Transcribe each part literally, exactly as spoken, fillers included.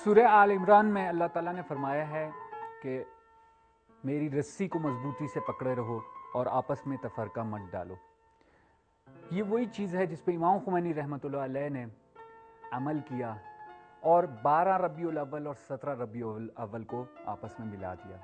سورہ آل عمران میں اللہ تعالیٰ نے فرمایا ہے کہ میری رسی کو مضبوطی سے پکڑے رہو اور آپس میں تفرقہ مت ڈالو. یہ وہی چیز ہے جس پہ امام خمینی رحمۃ اللہ علیہ نے عمل کیا اور بارہ ربیع الاول اور سترہ ربیع الاول کو آپس میں ملا دیا.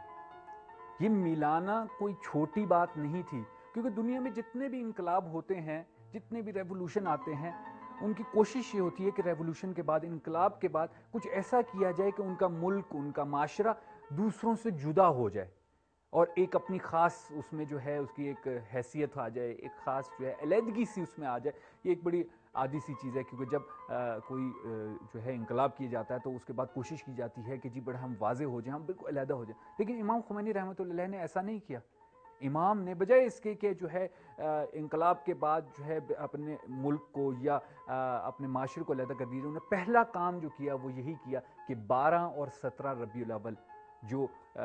یہ ملانا کوئی چھوٹی بات نہیں تھی، کیونکہ دنیا میں جتنے بھی انقلاب ہوتے ہیں، جتنے بھی ریولوشن آتے ہیں، ان کی کوشش یہ ہوتی ہے کہ ریولوشن کے بعد، انقلاب کے بعد کچھ ایسا کیا جائے کہ ان کا ملک، ان کا معاشرہ دوسروں سے جدا ہو جائے اور ایک اپنی خاص اس میں جو ہے اس کی ایک حیثیت آ جائے، ایک خاص جو ہے علیحدگی سی اس میں آ جائے. یہ ایک بڑی عادی سی چیز ہے، کیونکہ جب آ, کوئی آ, جو ہے انقلاب کیا جاتا ہے تو اس کے بعد کوشش کی جاتی ہے کہ جی بڑا ہم واضح ہو جائیں، ہم بالکل علیحدہ ہو جائیں. لیکن امام خمینی رحمۃ اللہ علیہ نے ایسا نہیں کیا. امام نے بجائے اس کے کہ جو ہے انقلاب کے بعد جو ہے اپنے ملک کو یا اپنے معاشرے کو علیحدہ کر دیجیے، انہوں نے پہلا کام جو کیا وہ یہی کیا کہ بارہ اور سترہ ربیع الاول جو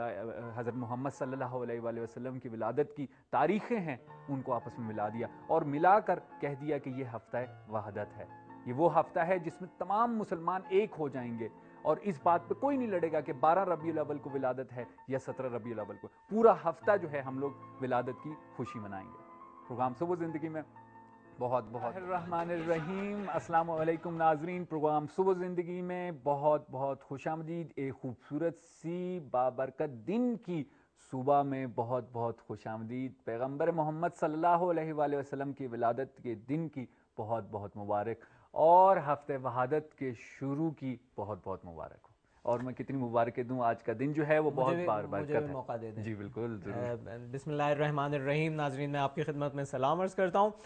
حضرت محمد صلی اللہ علیہ وآلہ وسلم کی ولادت کی تاریخیں ہیں ان کو آپس میں ملا دیا اور ملا کر کہہ دیا کہ یہ ہفتہ وحدت ہے. یہ وہ ہفتہ ہے جس میں تمام مسلمان ایک ہو جائیں گے اور اس بات پہ کوئی نہیں لڑے گا کہ بارہ ربیع الاول کو ولادت ہے یا سترہ ربیع الاول کو. پورا ہفتہ جو ہے ہم لوگ ولادت کی خوشی منائیں گے. پروگرام صبح زندگی میں بہت بہت الرحمن الرحیم. السلام علیکم ناظرین، پروگرام صبح زندگی میں بہت بہت خوش آمدید. ایک خوبصورت سی بابرکت دن کی صبح میں بہت بہت خوش آمدید. پیغمبر محمد صلی اللہ علیہ وآلہ وسلم کی ولادت کے دن کی بہت بہت مبارک اور ہفتہ وحدت کے شروع کی بہت بہت مبارک ہو. اور میں کتنی مبارکیں دوں، آج کا دن جو ہے وہ بہت بار برکت ہے. موقع دے دیں. جی بالکل ضرور. بسم اللہ الرحمن الرحیم. ناظرین میں آپ کی خدمت میں سلام عرض کرتا ہوں،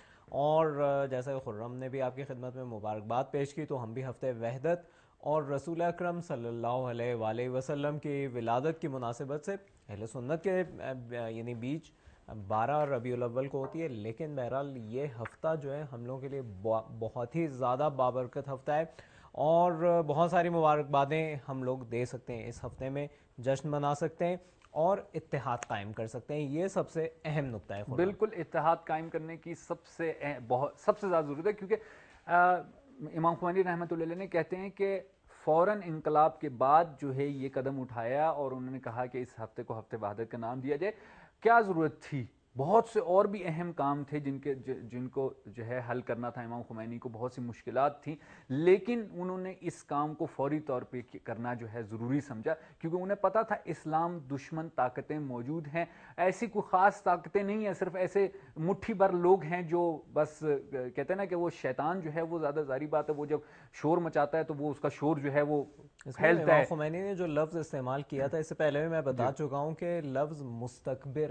اور جیسا کہ خرم نے بھی آپ کی خدمت میں مبارکباد پیش کی، تو ہم بھی ہفتہ وحدت اور رسول اکرم صلی اللہ علیہ وآلہ وسلم کی ولادت کی مناسبت سے اہل سنت کے یعنی بیچ بارہ ربیع الاول کو ہوتی ہے، لیکن بہرحال یہ ہفتہ جو ہے ہم لوگوں کے لیے بہت ہی زیادہ بابرکت ہفتہ ہے اور بہت ساری مبارکبادیں ہم لوگ دے سکتے ہیں. اس ہفتے میں جشن منا سکتے ہیں اور اتحاد قائم کر سکتے ہیں. یہ سب سے اہم نقطہ ہے. بالکل اتحاد قائم کرنے کی سب سے بہت سب سے زیادہ ضرورت ہے، کیونکہ امام خمینی رحمۃ اللہ علیہ نے کہتے ہیں کہ فوراً انقلاب کے بعد جو ہے یہ قدم اٹھایا اور انہوں نے کہا کہ اس ہفتے کو ہفتہ وحدت کا نام دیا جائے. کیا ضرورت تھی؟ بہت سے اور بھی اہم کام تھے جن کے جن کو جو ہے حل کرنا تھا. امام خمینی کو بہت سی مشکلات تھیں، لیکن انہوں نے اس کام کو فوری طور پہ کرنا جو ہے ضروری سمجھا، کیونکہ انہیں پتا تھا اسلام دشمن طاقتیں موجود ہیں. ایسی کوئی خاص طاقتیں نہیں ہیں، صرف ایسے مٹھی بھر لوگ ہیں جو بس کہتے ہیں نا کہ وہ شیطان جو ہے وہ زیادہ ظاہری بات ہے، وہ جب شور مچاتا ہے تو وہ اس کا شور جو ہے وہ پھیلتا ہے. امام خمینی نے جو لفظ استعمال کیا تھا، اس سے پہلے بھی میں بتا چکا ہوں کہ لفظ مستکبر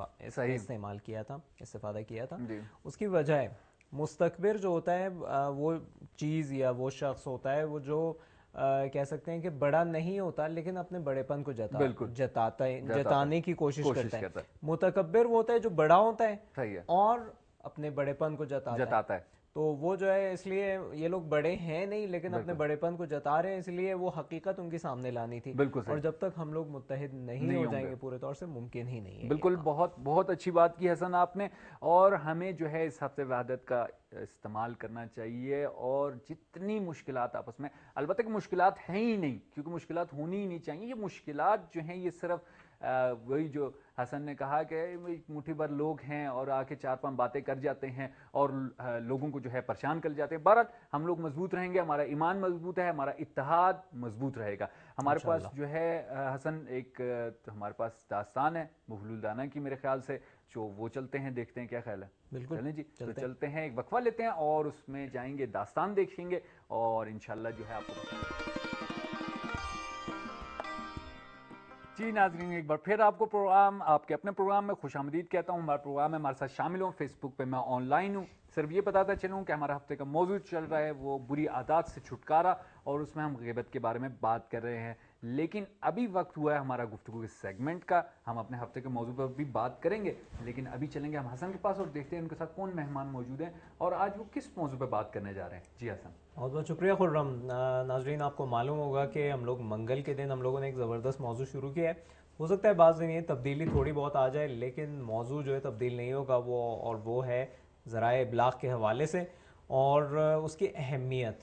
استعمال کیا تھا، استفادہ کیا تھا. اس کی وجہ ہے مستکبر جو ہوتا ہے وہ چیز یا وہ شخص ہوتا ہے وہ جو کہہ سکتے ہیں کہ بڑا نہیں ہوتا لیکن اپنے بڑے پن کو جتا جتاتا ہے، جتانے کی کوشش کرتا ہے. متکبر وہ ہوتا ہے جو بڑا ہوتا ہے اور اپنے بڑے پن کو جتاتا ہے. تو وہ جو ہے اس لیے یہ لوگ بڑے ہیں نہیں لیکن اپنے بڑے پن کو جتا رہے ہیں، اس لیے وہ حقیقت ان کے سامنے لانی تھی. اور جب تک ہم لوگ متحد نہیں ہو جائیں گے پورے طور سے، ممکن ہی نہیں ہے. بالکل بہت بہت اچھی بات کی حسن آپ نے. اور ہمیں جو ہے اس ہفتہ وحدت کا استعمال کرنا چاہیے اور جتنی مشکلات آپس میں، البتہ کہ مشکلات ہیں ہی نہیں کیونکہ مشکلات ہونی ہی نہیں چاہیے. یہ مشکلات جو ہیں یہ صرف وہی جو حسن نے کہا کہ مٹھی بھر لوگ ہیں اور آ کے چار پانچ باتیں کر جاتے ہیں اور لوگوں کو جو ہے پریشان کر جاتے ہیں. بہرحال ہم لوگ مضبوط رہیں گے، ہمارا ایمان مضبوط ہے، ہمارا اتحاد مضبوط رہے گا. ہمارے پاس جو ہے حسن ایک ہمارے پاس داستان ہے مفلول دانا کی میرے خیال سے، جو وہ چلتے ہیں دیکھتے ہیں، کیا خیال ہے؟ بالکل چلیں جی، تو چلتے ہیں، ایک وقفہ لیتے ہیں اور اس میں جائیں گے، داستان دیکھیں گے اور انشاءاللہ جو ہے آپ کو. جی ناظرین، ایک بار پھر آپ کو پروگرام آپ کے اپنے پروگرام میں خوش آمدید کہتا ہوں. ہمارا پروگرام ہے، ہمارے ساتھ شامل ہوں. فیس بک پہ میں آن لائن ہوں. صرف یہ بتاتا چلوں کہ ہمارا ہفتے کا موضوع چل رہا ہے وہ بری عادات سے چھٹکارا، اور اس میں ہم غیبت کے بارے میں بات کر رہے ہیں. لیکن ابھی وقت ہوا ہے ہمارا گفتگو کے سیگمنٹ کا. ہم اپنے ہفتے کے موضوع پر بھی بات کریں گے، لیکن ابھی چلیں گے ہم حسن کے پاس اور دیکھتے ہیں ان کے ساتھ کون مہمان موجود ہیں اور آج وہ کس موضوع پہ بات کرنے جا رہے ہیں. جی حسن. بہت بہت شکریہ خرم. ناظرین آپ کو معلوم ہوگا کہ ہم لوگ منگل کے دن ہم لوگوں نے ایک زبردست موضوع شروع کیا ہے. ہو سکتا ہے بعض دن یہ تبدیلی تھوڑی بہت آ جائے، لیکن موضوع جو ہے تبدیل نہیں ہوگا. وہ اور وہ ہے ذرائع ابلاغ کے حوالے سے اور اس کی اہمیت.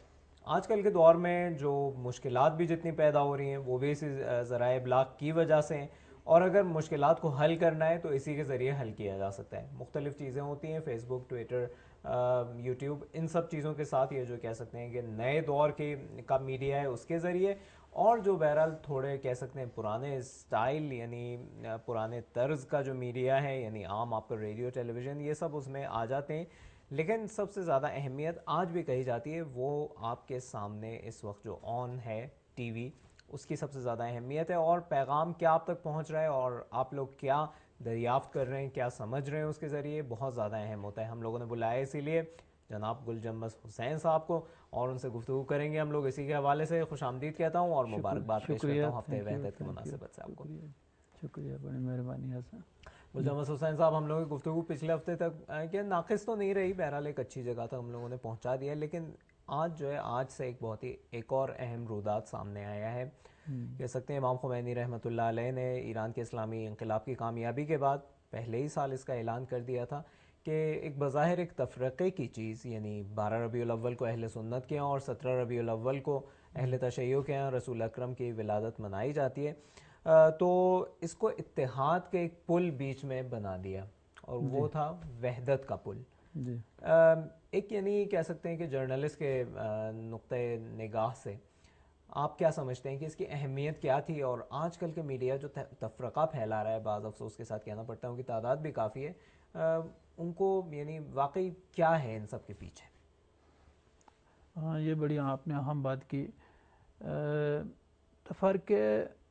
آج کل کے دور میں جو مشکلات بھی جتنی پیدا ہو رہی ہیں وہ بھی اسی ذرائع ابلاغ کی وجہ سے ہیں، اور اگر مشکلات کو حل کرنا ہے تو اسی کے ذریعے حل کیا جا سکتا ہے. مختلف چیزیں ہوتی ہیں، فیس بک، ٹویٹر، یوٹیوب، ان سب چیزوں کے ساتھ یہ جو کہہ سکتے ہیں کہ نئے دور کی کا میڈیا ہے اس کے ذریعے، اور جو بہرحال تھوڑے کہہ سکتے ہیں پرانے اسٹائل یعنی پرانے طرز کا جو میڈیا ہے، یعنی عام آپ کا ریڈیو، ٹیلی ویژن، یہ سب اس میں آ جاتے ہیں. لیکن سب سے زیادہ اہمیت آج بھی کہی جاتی ہے وہ آپ کے سامنے اس وقت جو آن ہے ٹی وی، اس کی سب سے زیادہ اہمیت ہے، اور پیغام کیا آپ تک پہنچ رہا ہے اور آپ لوگ کیا دریافت کر رہے ہیں، کیا سمجھ رہے ہیں، اس کے ذریعے بہت زیادہ اہم ہوتا ہے. ہم لوگوں نے بلایا اسی لیے جناب گل جمس حسین صاحب کو، اور ان سے گفتگو کریں گے ہم لوگ اسی کے حوالے سے. خوش آمدید کہتا ہوں اور مبارکباد پیش کرتا ہوں ہفتے وحدت کی مناسبت سے آپ کو. شکریہ، بڑی مہربانی حسن. گل جمس حسین صاحب، ہم لوگوں کی گفتگو پچھلے ہفتے تک کہ ناقص تو نہیں رہی، بہرحال ایک اچھی جگہ تک ہم لوگوں نے پہنچا دیا، لیکن آج جو ہے آج سے ایک بہت ہی ایک اور اہم رودات سامنے آیا ہے. کہہ سکتے ہیں امام خمینی رحمۃ اللہ علیہ نے ایران کے اسلامی انقلاب کی کامیابی کے بعد پہلے ہی سال اس کا اعلان کر دیا تھا کہ ایک بظاہر ایک تفرقے کی چیز، یعنی بارہ ربیع الاول کو اہل سنت کے ہاں اور سترہ ربیع الاول کو اہل تشیع کے ہاں رسول اکرم کی ولادت منائی جاتی ہے، تو اس کو اتحاد کے ایک پل بیچ میں بنا دیا، اور وہ تھا وحدت کا پل. جی. ایک یعنی کہہ سکتے ہیں کہ جرنلسٹ کے نقطۂ نگاہ سے آپ کیا سمجھتے ہیں کہ اس کی اہمیت کیا تھی، اور آج کل کے میڈیا جو تفرقہ پھیلا رہا ہے، بعض افسوس کے ساتھ کہنا پڑتا ہے ان کی تعداد بھی کافی ہے، ان کو یعنی واقعی کیا ہے ان سب کے پیچھے؟ ہاں، یہ بڑی آپ نے اہم بات کی. تفرقے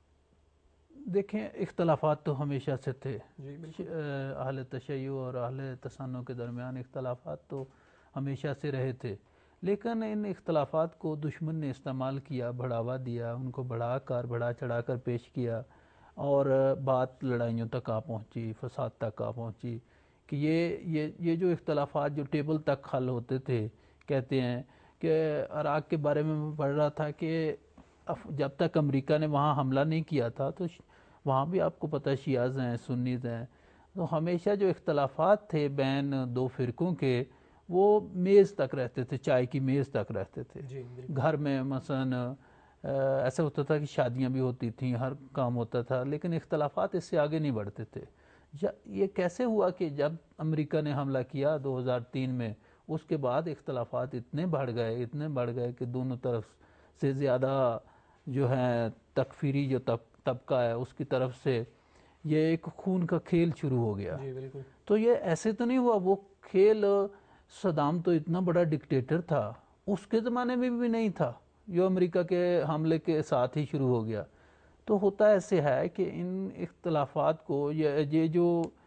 دیکھیں، اختلافات تو ہمیشہ سے تھے. اہل تشیع اور اہل تسنن کے درمیان اختلافات تو ہمیشہ سے رہے تھے، لیکن ان اختلافات کو دشمن نے استعمال کیا، بڑھاوا دیا، ان کو بڑھا کر بڑھا چڑھا کر پیش کیا، اور بات لڑائیوں تک آ پہنچی، فساد تک آ پہنچی کہ یہ یہ یہ جو اختلافات جو ٹیبل تک حل ہوتے تھے. کہتے ہیں کہ عراق کے بارے میں میں پڑھ رہا تھا کہ جب تک امریکہ نے وہاں حملہ نہیں کیا تھا تو وہاں بھی آپ کو پتہ شیعز ہیں، سنیز ہیں، تو ہمیشہ جو اختلافات تھے بین دو فرقوں کے وہ میز تک رہتے تھے، چائے کی میز تک رہتے تھے. گھر میں مثلا ایسا ہوتا تھا کہ شادیاں بھی ہوتی تھیں، ہر کام ہوتا تھا، لیکن اختلافات اس سے آگے نہیں بڑھتے تھے. یہ کیسے ہوا کہ جب امریکہ نے حملہ کیا دو ہزار تین میں، اس کے بعد اختلافات اتنے بڑھ گئے اتنے بڑھ گئے کہ دونوں طرف سے زیادہ جو ہے تکفیری جو طبقہ ہے اس کی طرف سے یہ ایک خون کا کھیل شروع ہو گیا. جی بالکل. تو یہ ایسے تو نہیں ہوا، وہ کھیل صدام تو اتنا بڑا ڈکٹیٹر تھا، اس کے زمانے میں بھی نہیں تھا، جو امریکہ کے حملے کے ساتھ ہی شروع ہو گیا. تو ہوتا ایسے ہے کہ ان اختلافات کو یہ جو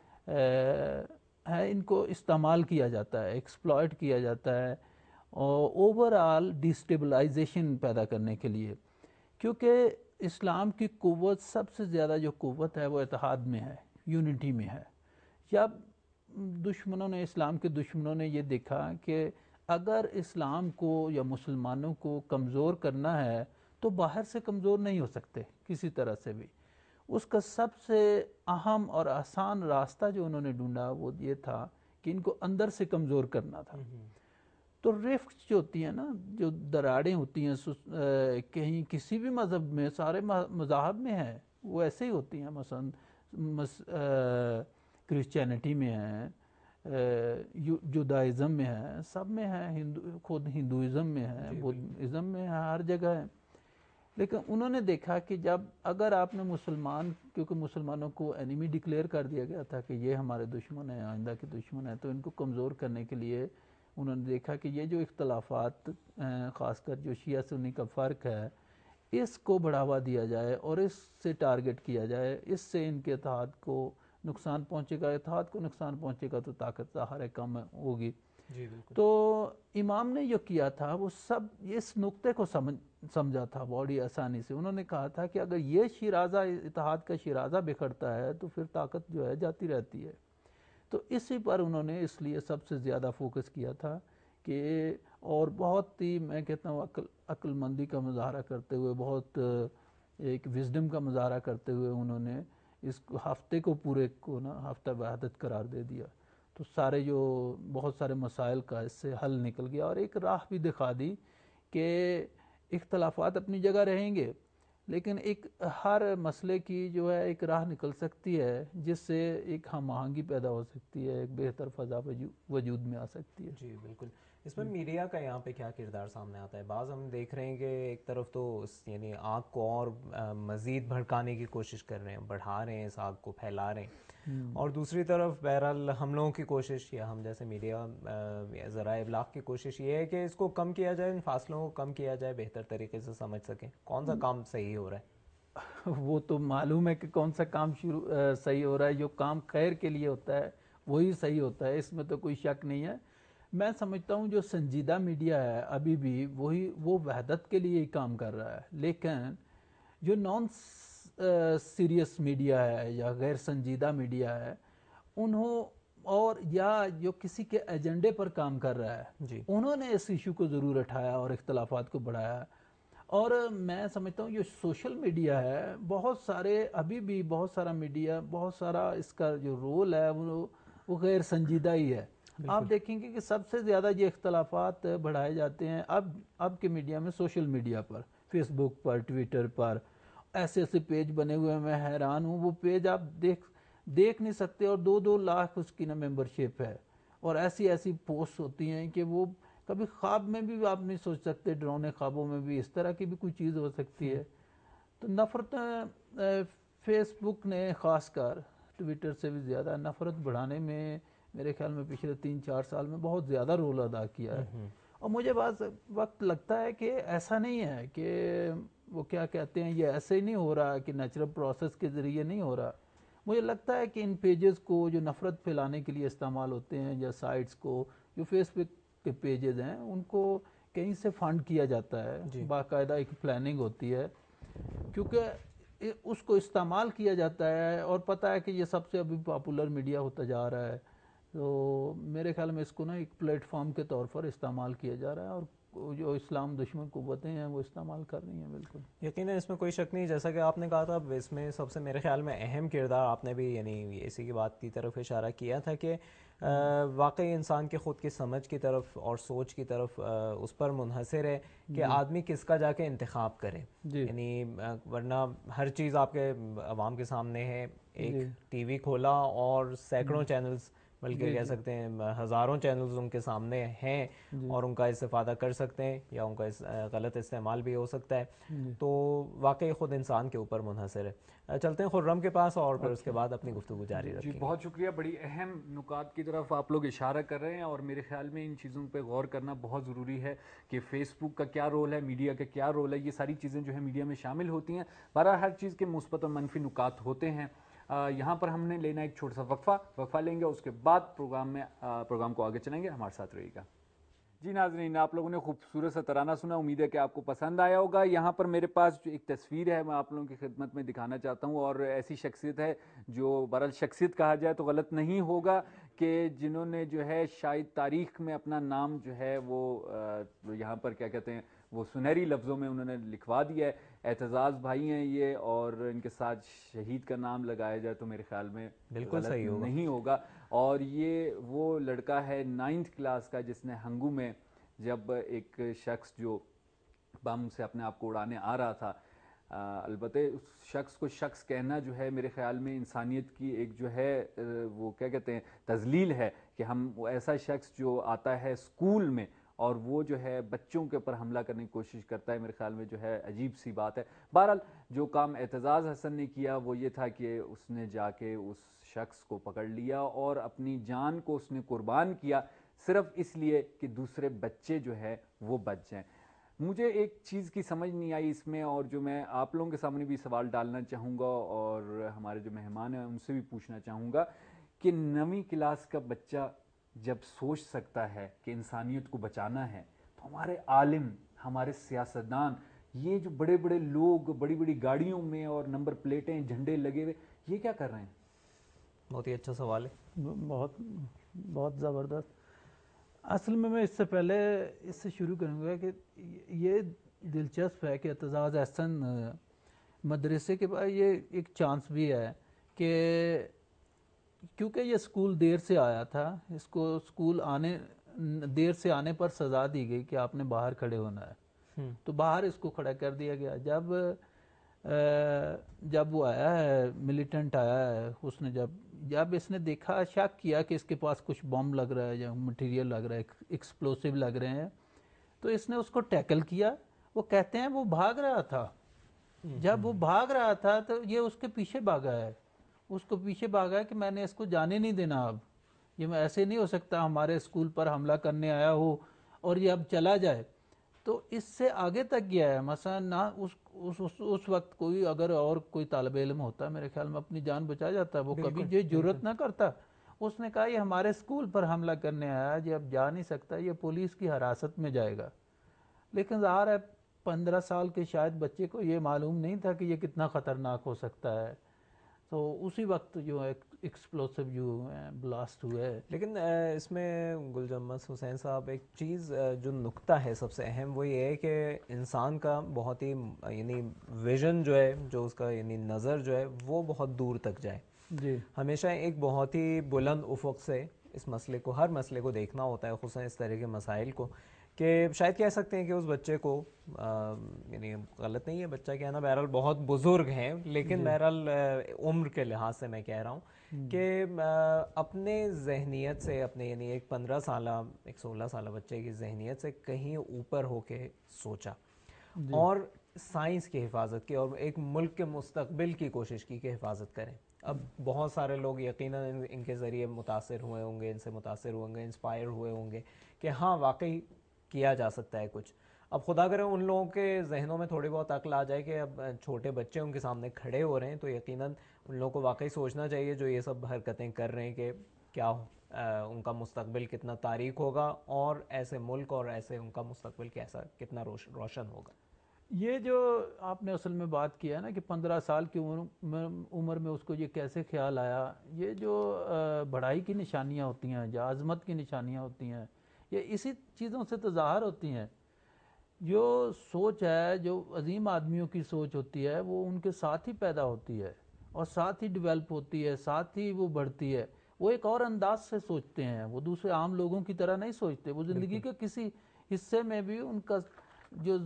ہے ان کو استعمال کیا جاتا ہے، ایکسپلائٹ کیا جاتا ہے اوور آل ڈیسٹیبلائزیشن پیدا کرنے کے لیے، کیونکہ اسلام کی قوت سب سے زیادہ جو قوت ہے وہ اتحاد میں ہے، یونٹی میں ہے. جب دشمنوں نے اسلام کے دشمنوں نے یہ دیکھا کہ اگر اسلام کو یا مسلمانوں کو کمزور کرنا ہے تو باہر سے کمزور نہیں ہو سکتے کسی طرح سے بھی، اس کا سب سے اہم اور آسان راستہ جو انہوں نے ڈھونڈا وہ یہ تھا کہ ان کو اندر سے کمزور کرنا تھا. تو رفٹ جو ہوتی ہیں نا، جو دراڑیں ہوتی ہیں کہیں کسی بھی مذہب میں، سارے مذاہب میں ہیں وہ ایسے ہی ہوتی ہیں، مثلا کرسچینٹی میں ہیں، جودائزم میں ہے، سب میں ہے، ہندو خود ہندوازم میں ہے، بدھزم میں ہے، ہر جگہ ہے. لیکن انہوں نے دیکھا کہ جب اگر آپ نے مسلمان، کیونکہ مسلمانوں کو اینیمی ڈکلیئر کر دیا گیا تھا کہ یہ ہمارے دشمن ہیں، آئندہ کے دشمن ہیں، تو ان کو کمزور کرنے کے لیے انہوں نے دیکھا کہ یہ جو اختلافات خاص کر جو شیعہ سنی کا فرق ہے اس کو بڑھاوا دیا جائے اور اس سے ٹارگٹ کیا جائے، اس سے ان کے اتحاد کو نقصان پہنچے گا. اتحاد کو نقصان پہنچے گا تو طاقت ظاہر کم ہوگی. جی بالکل. تو امام نے جو کیا تھا وہ سب اس نقطے کو سمجھ سمجھا تھا بڑی آسانی سے. انہوں نے کہا تھا کہ اگر یہ شیرازہ اتحاد کا شیرازہ بکھرتا ہے تو پھر طاقت جو ہے جاتی رہتی ہے. تو اسی پر انہوں نے اس لیے سب سے زیادہ فوکس کیا تھا کہ اور بہت ہی میں کہتا ہوں عقل عقل مندی کا مظاہرہ کرتے ہوئے، بہت ایک وزڈم کا مظاہرہ کرتے ہوئے انہوں نے اس ہفتے کو پورے کو نا ہفتہ وحدت قرار دے دیا. تو سارے جو بہت سارے مسائل کا اس سے حل نکل گیا اور ایک راہ بھی دکھا دی کہ اختلافات اپنی جگہ رہیں گے، لیکن ایک ہر مسئلے کی جو ہے ایک راہ نکل سکتی ہے جس سے ایک ہم آہنگی پیدا ہو سکتی ہے، ایک بہتر فضا وجود میں آ سکتی ہے۔ جی بالکل۔ اس میں میڈیا کا یہاں پہ کیا کردار سامنے آتا ہے؟ بعض ہم دیکھ رہے ہیں کہ ایک طرف تو یعنی آگ کو اور مزید بھڑکانے کی کوشش کر رہے ہیں، بڑھا رہے ہیں اس آگ کو، پھیلا رہے ہیں، اور دوسری طرف بہرحال ہم لوگوں کی کوشش یا ہم جیسے میڈیا ذرائع ابلاغ کی کوشش یہ ہے کہ اس کو کم کیا جائے، ان فاصلوں کو کم کیا جائے، بہتر طریقے سے سمجھ سکیں۔ کون سا کام صحیح ہو رہا ہے؟ وہ تو معلوم ہے کہ کون سا کام شروع صحیح ہو رہا ہے، جو کام خیر کے لیے ہوتا ہے وہی صحیح ہوتا ہے، اس میں تو کوئی شک نہیں ہے۔ میں سمجھتا ہوں جو سنجیدہ میڈیا ہے ابھی بھی وہی وہ وحدت کے لیے ہی کام کر رہا ہے، لیکن جو نان سیریس میڈیا ہے یا غیر سنجیدہ میڈیا ہے انہوں اور یا جو کسی کے ایجنڈے پر کام کر رہا ہے جی انہوں نے اس ایشو کو ضرور اٹھایا اور اختلافات کو بڑھایا۔ اور میں سمجھتا ہوں جو سوشل میڈیا ہے بہت سارے ابھی بھی بہت سارا میڈیا بہت سارا اس کا جو رول ہے وہ وہ غیر سنجیدہ ہی ہے۔ آپ دیکھیں گے کہ سب سے زیادہ یہ اختلافات بڑھائے جاتے ہیں اب اب کے میڈیا میں سوشل میڈیا پر، فیس بک پر، ٹویٹر پر، ایسے ایسے پیج بنے ہوئے ہیں، میں حیران ہوں۔ وہ پیج آپ دیکھ دیکھ نہیں سکتے اور دو دو لاکھ اس کی نا ممبرشپ ہے، اور ایسی ایسی پوسٹ ہوتی ہیں کہ وہ کبھی خواب میں بھی آپ نہیں سوچ سکتے، ڈرونے خوابوں میں بھی اس طرح کی بھی کوئی چیز ہو سکتی ہے۔ تو نفرت فیس بک نے خاص کر ٹویٹر سے بھی زیادہ نفرت بڑھانے میں میرے خیال میں پچھلے تین چار سال میں بہت زیادہ رول ادا کیا ہے۔ اور مجھے بعض وقت لگتا ہے کہ ایسا نہیں ہے کہ وہ کیا کہتے ہیں یہ ایسے ہی نہیں ہو رہا کہ نیچرل پروسیس کے ذریعے نہیں ہو رہا۔ مجھے لگتا ہے کہ ان پیجز کو جو نفرت پھیلانے کے لیے استعمال ہوتے ہیں یا سائٹس کو، جو فیس بک کے پیجز ہیں ان کو کہیں سے فنڈ کیا جاتا ہے، باقاعدہ ایک پلاننگ ہوتی ہے، کیونکہ اس کو استعمال کیا جاتا ہے اور پتہ ہے کہ یہ سب سے ابھی پاپولر میڈیا ہوتا جا رہا ہے، تو میرے خیال میں اس کو نا ایک پلیٹ فارم کے طور پر استعمال کیا جا رہا ہے، اور جو اسلام دشمن قوتیں ہیں وہ استعمال کر رہی ہیں۔ بالکل یقیناً اس میں کوئی شک نہیں، جیسا کہ آپ نے کہا تھا اس میں سب سے میرے خیال میں اہم کردار آپ نے بھی یعنی اسی کی بات کی طرف اشارہ کیا تھا کہ واقعی انسان کے خود کی سمجھ کی طرف اور سوچ کی طرف اس پر منحصر ہے کہ آدمی کس کا جا کے انتخاب کرے، یعنی ورنہ ہر چیز آپ کے عوام کے سامنے ہے، ایک ٹی وی کھولا اور سینکڑوں چینلز بلکہ کہہ سکتے ہیں ہزاروں چینلز ان کے سامنے ہیں اور ان کا استفادہ کر سکتے ہیں یا ان کا غلط استعمال بھی ہو سکتا ہے، تو واقعی خود انسان کے اوپر منحصر ہے۔ چلتے ہیں خرم کے پاس اور پھر اس کے بعد اپنی گفتگو جاری رکھیں گے۔ جی بہت شکریہ، بڑی اہم نکات کی طرف آپ لوگ اشارہ کر رہے ہیں، اور میرے خیال میں ان چیزوں پہ غور کرنا بہت ضروری ہے کہ فیس بک کا کیا رول ہے، میڈیا کا کیا رول ہے، یہ ساری چیزیں جو ہے میڈیا میں شامل ہوتی ہیں۔ بہرحال ہر چیز کے مثبت اور منفی نکات ہوتے ہیں۔ یہاں پر ہم نے لینا ایک چھوٹا سا وقفہ وقفہ لیں گے، اس کے بعد پروگرام میں پروگرام کو آگے چلیں گے، ہمارے ساتھ رہیے گا۔ جی ناظرین، آپ لوگوں نے خوبصورت سا ترانہ سنا، امید ہے کہ آپ کو پسند آیا ہوگا۔ یہاں پر میرے پاس جو ایک تصویر ہے میں آپ لوگوں کی خدمت میں دکھانا چاہتا ہوں، اور ایسی شخصیت ہے جو بہرحال شخصیت کہا جائے تو غلط نہیں ہوگا کہ جنہوں نے جو ہے شاید تاریخ میں اپنا نام جو ہے وہ یہاں پر کیا کہتے ہیں وہ سنہری لفظوں میں انہوں نے لکھوا دیا ہے۔ اعتزاز بھائی ہیں یہ، اور ان کے ساتھ شہید کا نام لگایا جائے تو میرے خیال میں بالکل غلط صحیح ہوگا نہیں ہوگا۔ اور یہ وہ لڑکا ہے نائنتھ کلاس کا جس نے ہنگو میں جب ایک شخص جو بم سے اپنے آپ کو اڑانے آ رہا تھا، البتہ اس شخص کو شخص کہنا جو ہے میرے خیال میں انسانیت کی ایک جو ہے وہ کیا کہتے ہیں تذلیل ہے کہ ہم وہ ایسا شخص جو آتا ہے اسکول میں اور وہ جو ہے بچوں کے اوپر حملہ کرنے کی کوشش کرتا ہے، میرے خیال میں جو ہے عجیب سی بات ہے۔ بہرحال جو کام اعتزاز حسن نے کیا وہ یہ تھا کہ اس نے جا کے اس شخص کو پکڑ لیا اور اپنی جان کو اس نے قربان کیا صرف اس لیے کہ دوسرے بچے جو ہے وہ بچ جائیں۔ مجھے ایک چیز کی سمجھ نہیں آئی اس میں، اور جو میں آپ لوگوں کے سامنے بھی سوال ڈالنا چاہوں گا اور ہمارے جو مہمان ہیں ان سے بھی پوچھنا چاہوں گا کہ نویں کلاس کا بچہ جب سوچ سکتا ہے کہ انسانیت کو بچانا ہے تو ہمارے عالم، ہمارے سیاستدان، یہ جو بڑے بڑے لوگ بڑی بڑی گاڑیوں میں اور نمبر پلیٹیں جھنڈے لگے ہوئے، یہ کیا کر رہے ہیں؟ بہت ہی اچھا سوال ہے، بہت بہت زبردست۔ اصل میں میں اس سے پہلے اس سے شروع کروں گا کہ یہ دلچسپ ہے کہ اعتزاز احسن مدرسے کے بعد یہ ایک چانس بھی ہے کہ کیونکہ یہ اسکول دیر سے آیا تھا، اس کو اسکول آنے دیر سے آنے پر سزا دی گئی کہ آپ نے باہر کھڑے ہونا ہے، تو باہر اس کو کھڑا کر دیا گیا. جب جب وہ آیا ہے ملیٹنٹ آیا ہے, اس نے جب جب اس نے دیکھا, شک کیا کہ اس کے پاس کچھ بم لگ رہا ہے یا مٹیریل لگ رہا ہے, ایکسپلوسیو لگ رہے ہیں, تو اس نے اس کو ٹیکل کیا. وہ کہتے ہیں وہ بھاگ رہا تھا, جب وہ بھاگ رہا تھا تو یہ اس کے پیچھے بھاگا ہے, اس کو پیچھے بھاگا ہے کہ میں نے اس کو جانے نہیں دینا, اب یہ میں ایسے نہیں ہو سکتا ہمارے اسکول پر حملہ کرنے آیا ہو اور یہ اب چلا جائے. تو اس سے آگے تک گیا ہے. مثلا نہ اس اس, اس, اس وقت کوئی اگر اور کوئی طالب علم ہوتا میرے خیال میں اپنی جان بچا جاتا, وہ کبھی یہ جرت نہ کرتا. اس نے کہا یہ ہمارے اسکول پر حملہ کرنے آیا, یہ اب جا نہیں سکتا, یہ پولیس کی حراست میں جائے گا. لیکن ظاہر ہے پندرہ سال کے شاید بچے کو یہ معلوم نہیں تھا کہ یہ کتنا خطرناک ہو سکتا ہے. تو اسی وقت جو ایکسپلوسو جو بلاسٹ ہوئے. لیکن اس میں گل جمس حسین صاحب ایک چیز جو نقطہ ہے سب سے اہم, وہ یہ ہے کہ انسان کا بہت ہی یعنی ویژن جو ہے, جو اس کا یعنی نظر جو ہے وہ بہت دور تک جائے. جی ہمیشہ ایک بہت ہی بلند افق سے اس مسئلے کو, ہر مسئلے کو دیکھنا ہوتا ہے, خصوصاً اس طرح کے مسائل کو, کہ شاید کہہ سکتے ہیں کہ اس بچے کو یعنی غلط نہیں ہے بچہ کہنا, بہرحال بہت بزرگ ہیں, لیکن بہرحال عمر کے لحاظ سے میں کہہ رہا ہوں کہ اپنے ذہنیت سے, اپنے یعنی ایک پندرہ سالہ ایک سولہ سالہ بچے کی ذہنیت سے کہیں اوپر ہو کے سوچا اور سائنس کی حفاظت کی اور ایک ملک کے مستقبل کی کوشش کی کہ حفاظت کریں. اب بہت سارے لوگ یقیناً ان کے ذریعے متاثر ہوئے ہوں گے, ان سے متاثر ہوئے ہوں گے, انسپائر ہوئے ہوں گے کہ ہاں واقعی کیا جا سکتا ہے کچھ. اب خدا کرے ان لوگوں کے ذہنوں میں تھوڑی بہت عقل آ جائے کہ اب چھوٹے بچے ان کے سامنے کھڑے ہو رہے ہیں, تو یقیناً ان لوگوں کو واقعی سوچنا چاہیے جو یہ سب حرکتیں کر رہے ہیں کہ کیا ان کا مستقبل کتنا تاریک ہوگا اور ایسے ملک اور ایسے ان کا مستقبل کیسا کتنا روشن ہوگا. یہ جو آپ نے اصل میں بات کیا ہے نا کہ پندرہ سال کی عمر میں اس کو یہ کیسے خیال آیا, یہ جو بڑائی کی نشانیاں ہوتی ہیں, جو عظمت کی نشانیاں ہوتی ہیں, یہ اسی چیزوں سے تو ظاہر ہوتی ہیں. جو سوچ ہے, جو عظیم آدمیوں کی سوچ ہوتی ہے, وہ ان کے ساتھ ہی پیدا ہوتی ہے اور ساتھ ہی ڈیولپ ہوتی ہے, ساتھ ہی وہ بڑھتی ہے. وہ ایک اور انداز سے سوچتے ہیں, وہ دوسرے عام لوگوں کی طرح نہیں سوچتے. وہ زندگی کے کسی حصے میں بھی ان کا جو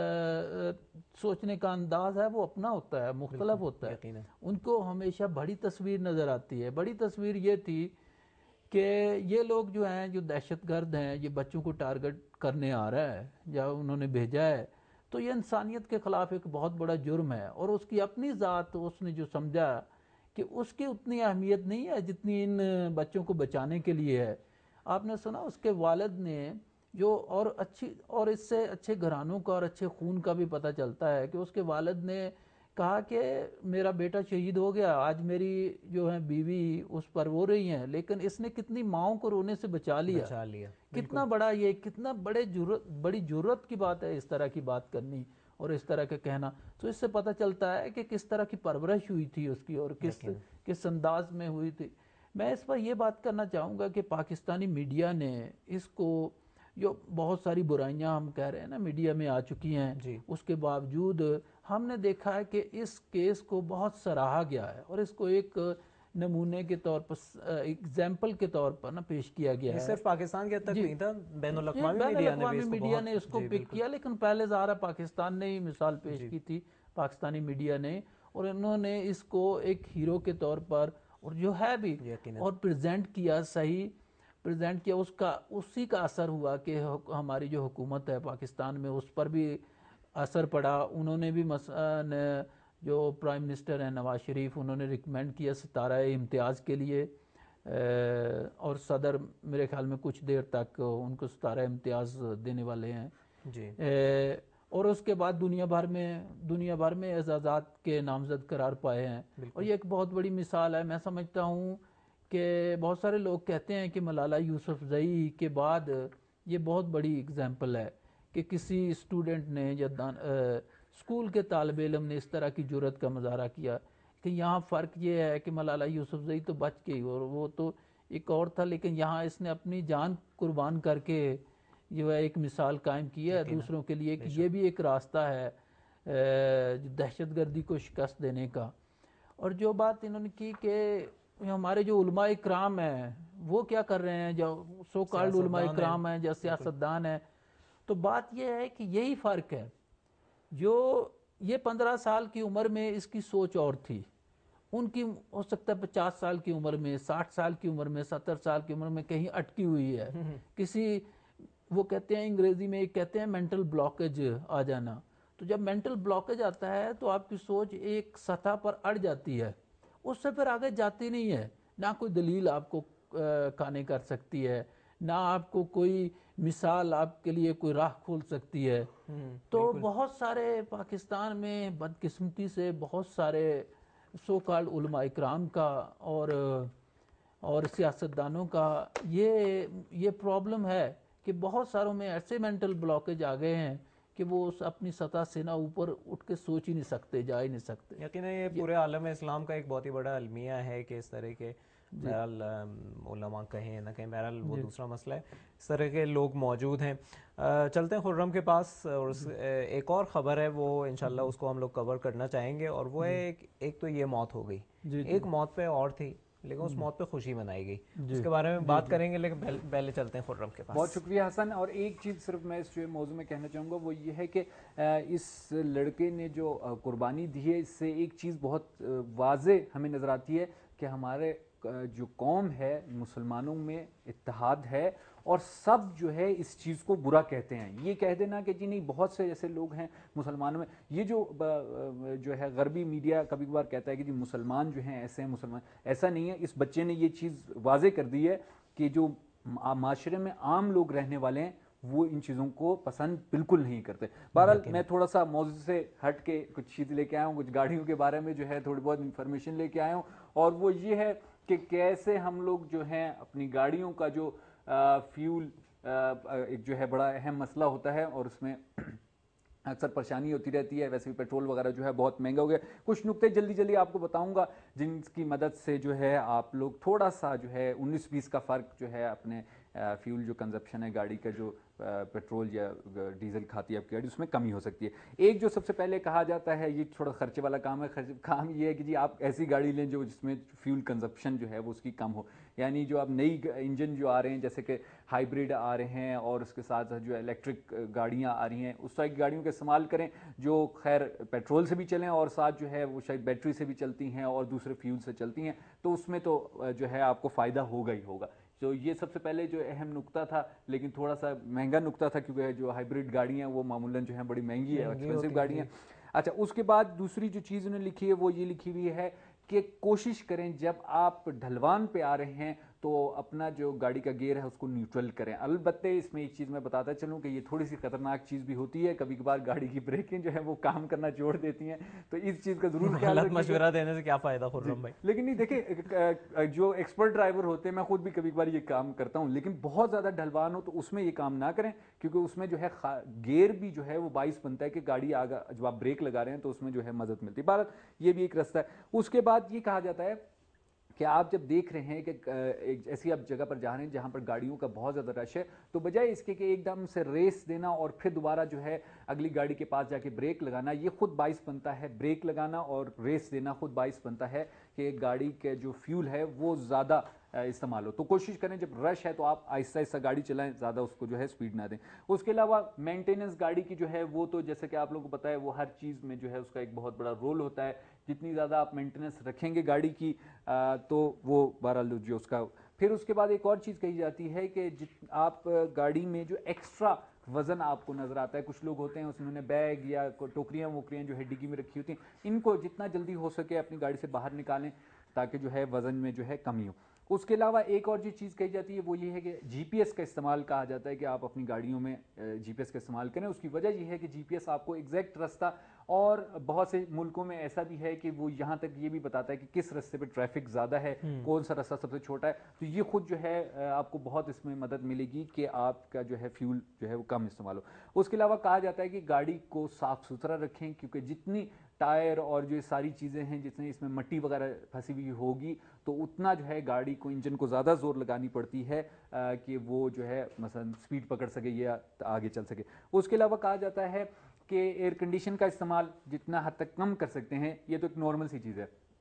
سوچنے کا انداز ہے وہ اپنا ہوتا ہے, مختلف ہوتا ہے. ان کو ہمیشہ بڑی تصویر نظر آتی ہے. بڑی تصویر یہ تھی کہ یہ لوگ جو ہیں, جو دہشت گرد ہیں, یہ بچوں کو ٹارگٹ کرنے آ رہا ہے یا انہوں نے بھیجا ہے, تو یہ انسانیت کے خلاف ایک بہت بڑا جرم ہے. اور اس کی اپنی ذات اس نے جو سمجھا کہ اس کی اتنی اہمیت نہیں ہے جتنی ان بچوں کو بچانے کے لیے ہے. آپ نے سنا اس کے والد نے جو, اور اچھی اور اس سے اچھے گھرانوں کا اور اچھے خون کا بھی پتہ چلتا ہے کہ اس کے والد نے کہا کہ میرا بیٹا شہید ہو گیا, آج میری جو ہے بیوی اس پر رو رہی ہیں, لیکن اس نے کتنی ماؤں کو رونے سے بچا لیا. بچا لیا. کتنا بڑا, یہ کتنا بڑے جرت بڑی جرت کی بات ہے اس طرح کی بات کرنی اور اس طرح کے کہنا. تو اس سے پتہ چلتا ہے کہ کس طرح کی پرورش ہوئی تھی اس کی اور کس کس انداز میں ہوئی تھی. میں اس پر یہ بات کرنا چاہوں گا کہ پاکستانی میڈیا نے اس کو, جو بہت ساری برائیاں ہم کہہ رہے ہیں نا میڈیا میں آ چکی ہیں, اس کے باوجود ہم نے دیکھا ہے کہ اس کیس کو بہت سراہا گیا ہے اور اس کو ایک نمونے کے طور پر, ایگزامپل کے طور پر نا پیش کیا گیا ہے. صرف پاکستان کے حد تک نہیں تھا, بین الاقوامی میڈیا نے اس کو پک کیا, لیکن پہلے ظاہر پاکستان نے ہی مثال پیش کی تھی پاکستانی میڈیا نے, اور انہوں نے اس کو ایک ہیرو کے طور پر اور جو ہے بھی اور پریزنٹ کیا, صحیح پریزنٹ کیا. اس کا اسی کا اثر ہوا کہ ہماری جو حکومت ہے پاکستان میں اس پر بھی اثر پڑا. انہوں نے بھی مثلا جو پرائم منسٹر ہیں نواز شریف, انہوں نے ریکمینڈ کیا ستارہ امتیاز کے لیے, اور صدر میرے خیال میں کچھ دیر تک ان کو ستارہ امتیاز دینے والے ہیں جی. اور اس کے بعد دنیا بھر میں دنیا بھر میں اعزازات کے نامزد قرار پائے ہیں. اور یہ ایک بہت بڑی مثال ہے. میں سمجھتا ہوں کہ بہت سارے لوگ کہتے ہیں کہ ملالہ یوسفزئی کے بعد یہ بہت بڑی اگزامپل ہے کہ کسی اسٹوڈنٹ نے یا اسکول کے طالب علم نے اس طرح کی جرت کا مظاہرہ کیا. کہ یہاں فرق یہ ہے کہ ملالہ یوسفزئی تو بچ گئی اور وہ تو ایک اور تھا, لیکن یہاں اس نے اپنی جان قربان کر کے جو ہے ایک مثال قائم کی ہے دوسروں کے لیے کہ یہ بھی ایک راستہ ہے دہشت گردی کو شکست دینے کا. اور جو بات انہوں نے کی کہ ہمارے جو علماء اکرام ہیں وہ کیا کر رہے ہیں, جو سو کالڈ علماء اکرام ہیں, جو سیاستدان ہیں, تو بات یہ ہے کہ یہی فرق ہے، جو یہ پندرہ سال کی عمر میں اس کی سوچ اور تھی، ان کی ہو سکتا ہے پچاس سال کی عمر میں، ساٹھ سال کی عمر میں، ستر سال کی عمر میں کہیں اٹکی ہوئی ہے، کسی وہ کہتے ہیں انگریزی میں ایک کہتے ہیں مینٹل بلاکیج آ جانا. تو جب مینٹل بلاکیج آتا ہے تو آپ کی سوچ ایک سطح پر اڑ جاتی ہے، اس سے پھر آگے جاتی نہیں ہے. نہ کوئی دلیل آپ کو قانع کر سکتی ہے، نہ آپ کو کوئی مثال آپ کے لیے کوئی راہ کھول سکتی ہے. تو بہت سارے پاکستان میں بدقسمتی سے بہت سارے سو کالڈ علماء اکرام کا اور اور سیاستدانوں کا یہ یہ پرابلم ہے کہ بہت ساروں میں ایسے مینٹل بلاکیج آ گئے ہیں کہ وہ اس اپنی سطح سے نہ اوپر اٹھ کے سوچ ہی نہیں سکتے، جا ہی نہیں سکتے. یقیناً یہ پورے عالم اسلام کا ایک بہت ہی بڑا المیہ ہے کہ اس طرح کے بہرحال علماء کہیں نہ کہیں، بہرحال وہ دوسرا مسئلہ ہے، اس طرح کے لوگ موجود ہیں. چلتے ہیں خرم کے پاس، اور ایک اور خبر ہے وہ انشاءاللہ اس کو ہم لوگ کور کرنا چاہیں گے، اور وہ ہے ایک تو یہ موت ہو گئی، ایک موت پہ اور تھی لیکن اس موت پہ خوشی منائی گئی، اس کے بارے میں بات کریں گے، لیکن پہلے چلتے ہیں خرم کے پاس. بہت شکریہ حسن. اور ایک چیز صرف میں اس موضوع میں کہنا چاہوں گا وہ یہ ہے کہ اس لڑکے نے جو قربانی دی ہے اس سے ایک چیز بہت واضح ہمیں نظر آتی ہے کہ ہمارے جو قوم ہے مسلمانوں میں اتحاد ہے، اور سب جو ہے اس چیز کو برا کہتے ہیں. یہ کہہ دینا کہ جی نہیں بہت سے ایسے لوگ ہیں مسلمانوں میں، یہ جو جو ہے غربی میڈیا کبھی کبھار کہتا ہے کہ جی مسلمان جو ہیں ایسے ہیں، مسلمان ایسا نہیں ہے. اس بچے نے یہ چیز واضح کر دی ہے کہ جو معاشرے میں عام لوگ رہنے والے ہیں وہ ان چیزوں کو پسند بالکل نہیں کرتے. بہرحال میں تھوڑا سا موضوع سے ہٹ کے کچھ چیز لے کے آیا ہوں، کچھ گاڑیوں کے بارے میں جو ہے تھوڑی بہت انفارمیشن لے کے آیا ہوں، اور وہ یہ ہے کہ کیسے ہم لوگ جو ہیں اپنی گاڑیوں کا جو فیول ایک جو ہے بڑا اہم مسئلہ ہوتا ہے اور اس میں اکثر پریشانی ہوتی رہتی ہے. ویسے بھی پیٹرول وغیرہ جو ہے بہت مہنگا ہو گیا. کچھ نکتے جلدی جلدی آپ کو بتاؤں گا جن کی مدد سے جو ہے آپ لوگ تھوڑا سا جو ہے انیس بیس کا فرق جو ہے اپنے فیول جو کنزپشن ہے گاڑی کا جو پیٹرول یا ڈیزل کھاتی ہے آپ کی گاڑی اس میں کمی ہو سکتی ہے. ایک جو سب سے پہلے کہا جاتا ہے یہ تھوڑا خرچے والا کام ہے، کام یہ ہے کہ جی آپ ایسی گاڑی لیں جو جس میں فیول کنزپشن جو ہے وہ اس کی کم ہو. یعنی جو اب نئی انجن جو آ رہے ہیں جیسے کہ ہائیبریڈ آ رہے ہیں اور اس کے ساتھ جو الیکٹرک گاڑیاں آ رہی ہیں اس طرح کی گاڑیوں کا استعمال کریں جو خیر پیٹرول سے بھی چلیں اور ساتھ جو ہے وہ شاید بیٹری سے بھی چلتی ہیں اور دوسرے فیول سے چلتی ہیں، تو اس میں تو جو ہے آپ کو فائدہ ہوگا ہی ہوگا. تو یہ سب سے پہلے جو اہم نقطہ تھا، لیکن تھوڑا سا مہنگا نقطہ تھا کیونکہ جو ہائیبریڈ گاڑیاں ہیں وہ معمولاً جو ہیں بڑی مہنگی ہے، ایکسپینسو گاڑیاں. اچھا اس کے بعد دوسری جو چیز انہوں نے لکھی ہے وہ یہ لکھی ہوئی ہے کہ کوشش کریں جب آپ ڈھلوان پہ آ رہے ہیں تو اپنا جو گاڑی کا گیئر ہے اس کو نیوٹرل کریں. البتہ اس میں ایک چیز میں بتاتا چلوں کہ یہ تھوڑی سی خطرناک چیز بھی ہوتی ہے، کبھی کبھار گاڑی کی بریکیں جو ہے وہ کام کرنا چھوڑ دیتی ہیں، تو اس چیز کا ضرور خیال رکھیے. مشورہ دینے سے کیا فائدہ خرم بھائی. لیکن نہیں دیکھیں جو ایکسپرٹ ڈرائیور ہوتے ہیں، میں خود بھی کبھی کبھار یہ کام کرتا ہوں، لیکن بہت زیادہ ڈھلوان ہو تو اس میں یہ کام نہ کریں کیونکہ اس میں جو ہے گیئر بھی جو ہے وہ باعث بنتا ہے کہ گاڑی آگا جب آپ بریک لگا رہے ہیں تو اس میں جو ہے مدد ملتی ہے. بہرحال یہ بھی ایک راستہ ہے. اس کے بعد یہ کہا جاتا ہے کہ آپ جب دیکھ رہے ہیں کہ ایک ایسی آپ جگہ پر جا رہے ہیں جہاں پر گاڑیوں کا بہت زیادہ رش ہے تو بجائے اس کے کہ ایک دم سے ریس دینا اور پھر دوبارہ جو ہے اگلی گاڑی کے پاس جا کے بریک لگانا، یہ خود باعث بنتا ہے بریک لگانا اور ریس دینا خود باعث بنتا ہے کہ ایک گاڑی کے جو فیول ہے وہ زیادہ استعمال ہو. تو کوشش کریں جب رش ہے تو آپ آہستہ آہستہ گاڑی چلائیں، زیادہ اس کو جو ہے سپیڈ نہ دیں. اس کے علاوہ مینٹیننس گاڑی کی جو ہے وہ تو جیسے کہ آپ لوگوں کو پتہ ہے وہ ہر چیز میں جو ہے اس کا ایک بہت بڑا رول ہوتا ہے. جتنی زیادہ آپ مینٹیننس رکھیں گے گاڑی کی تو وہ بہرحال جو اس کا. پھر اس کے بعد ایک اور چیز کہی جاتی ہے کہ جت آپ گاڑی میں جو ایکسٹرا وزن آپ کو نظر آتا ہے، کچھ لوگ ہوتے ہیں اس میں بیگ یا ٹوکریاں ووکریاں جو ہے ڈگی میں رکھی ہوتی ہیں، ان کو جتنا جلدی ہو سکے اپنی گاڑی سے باہر نکالیں تاکہ جو ہے وزن میں جو ہے کمی ہو. اس کے علاوہ ایک اور جو چیز کہی جاتی ہے وہ یہ ہے کہ جی پی ایس کا استعمال کہا جاتا ہے کہ آپ اپنی گاڑیوں میں جی پی ایس کا استعمال کریں. اس کی وجہ یہ ہے کہ جی پی ایس آپ کو ایگزیکٹ راستہ، اور بہت سے ملکوں میں ایسا بھی ہے کہ وہ یہاں تک یہ بھی بتاتا ہے کہ کس راستے پہ ٹریفک زیادہ ہے، کون سا راستہ سب سے چھوٹا ہے. تو یہ خود جو ہے آپ کو بہت اس میں مدد ملے گی کہ آپ کا جو ہے فیول جو ہے وہ کم استعمال ہو. اس کے علاوہ کہا جاتا ہے کہ گاڑی کو صاف ستھرا رکھیں کیونکہ جتنی ٹائر اور جو ساری چیزیں ہیں جتنے اس میں مٹی وغیرہ پھنسی ہوئی ہوگی تو اتنا جو ہے گاڑی کو انجن کو زیادہ زور لگانی پڑتی ہے کہ وہ جو ہے مثلا سپیڈ پکڑ سکے یا آگے چل سکے. اس کے علاوہ کہا جاتا ہے کہ ایئر کنڈیشن کا استعمال جتنا حد تک کم کر سکتے ہیں، یہ تو ایک نارمل سی چیز ہے،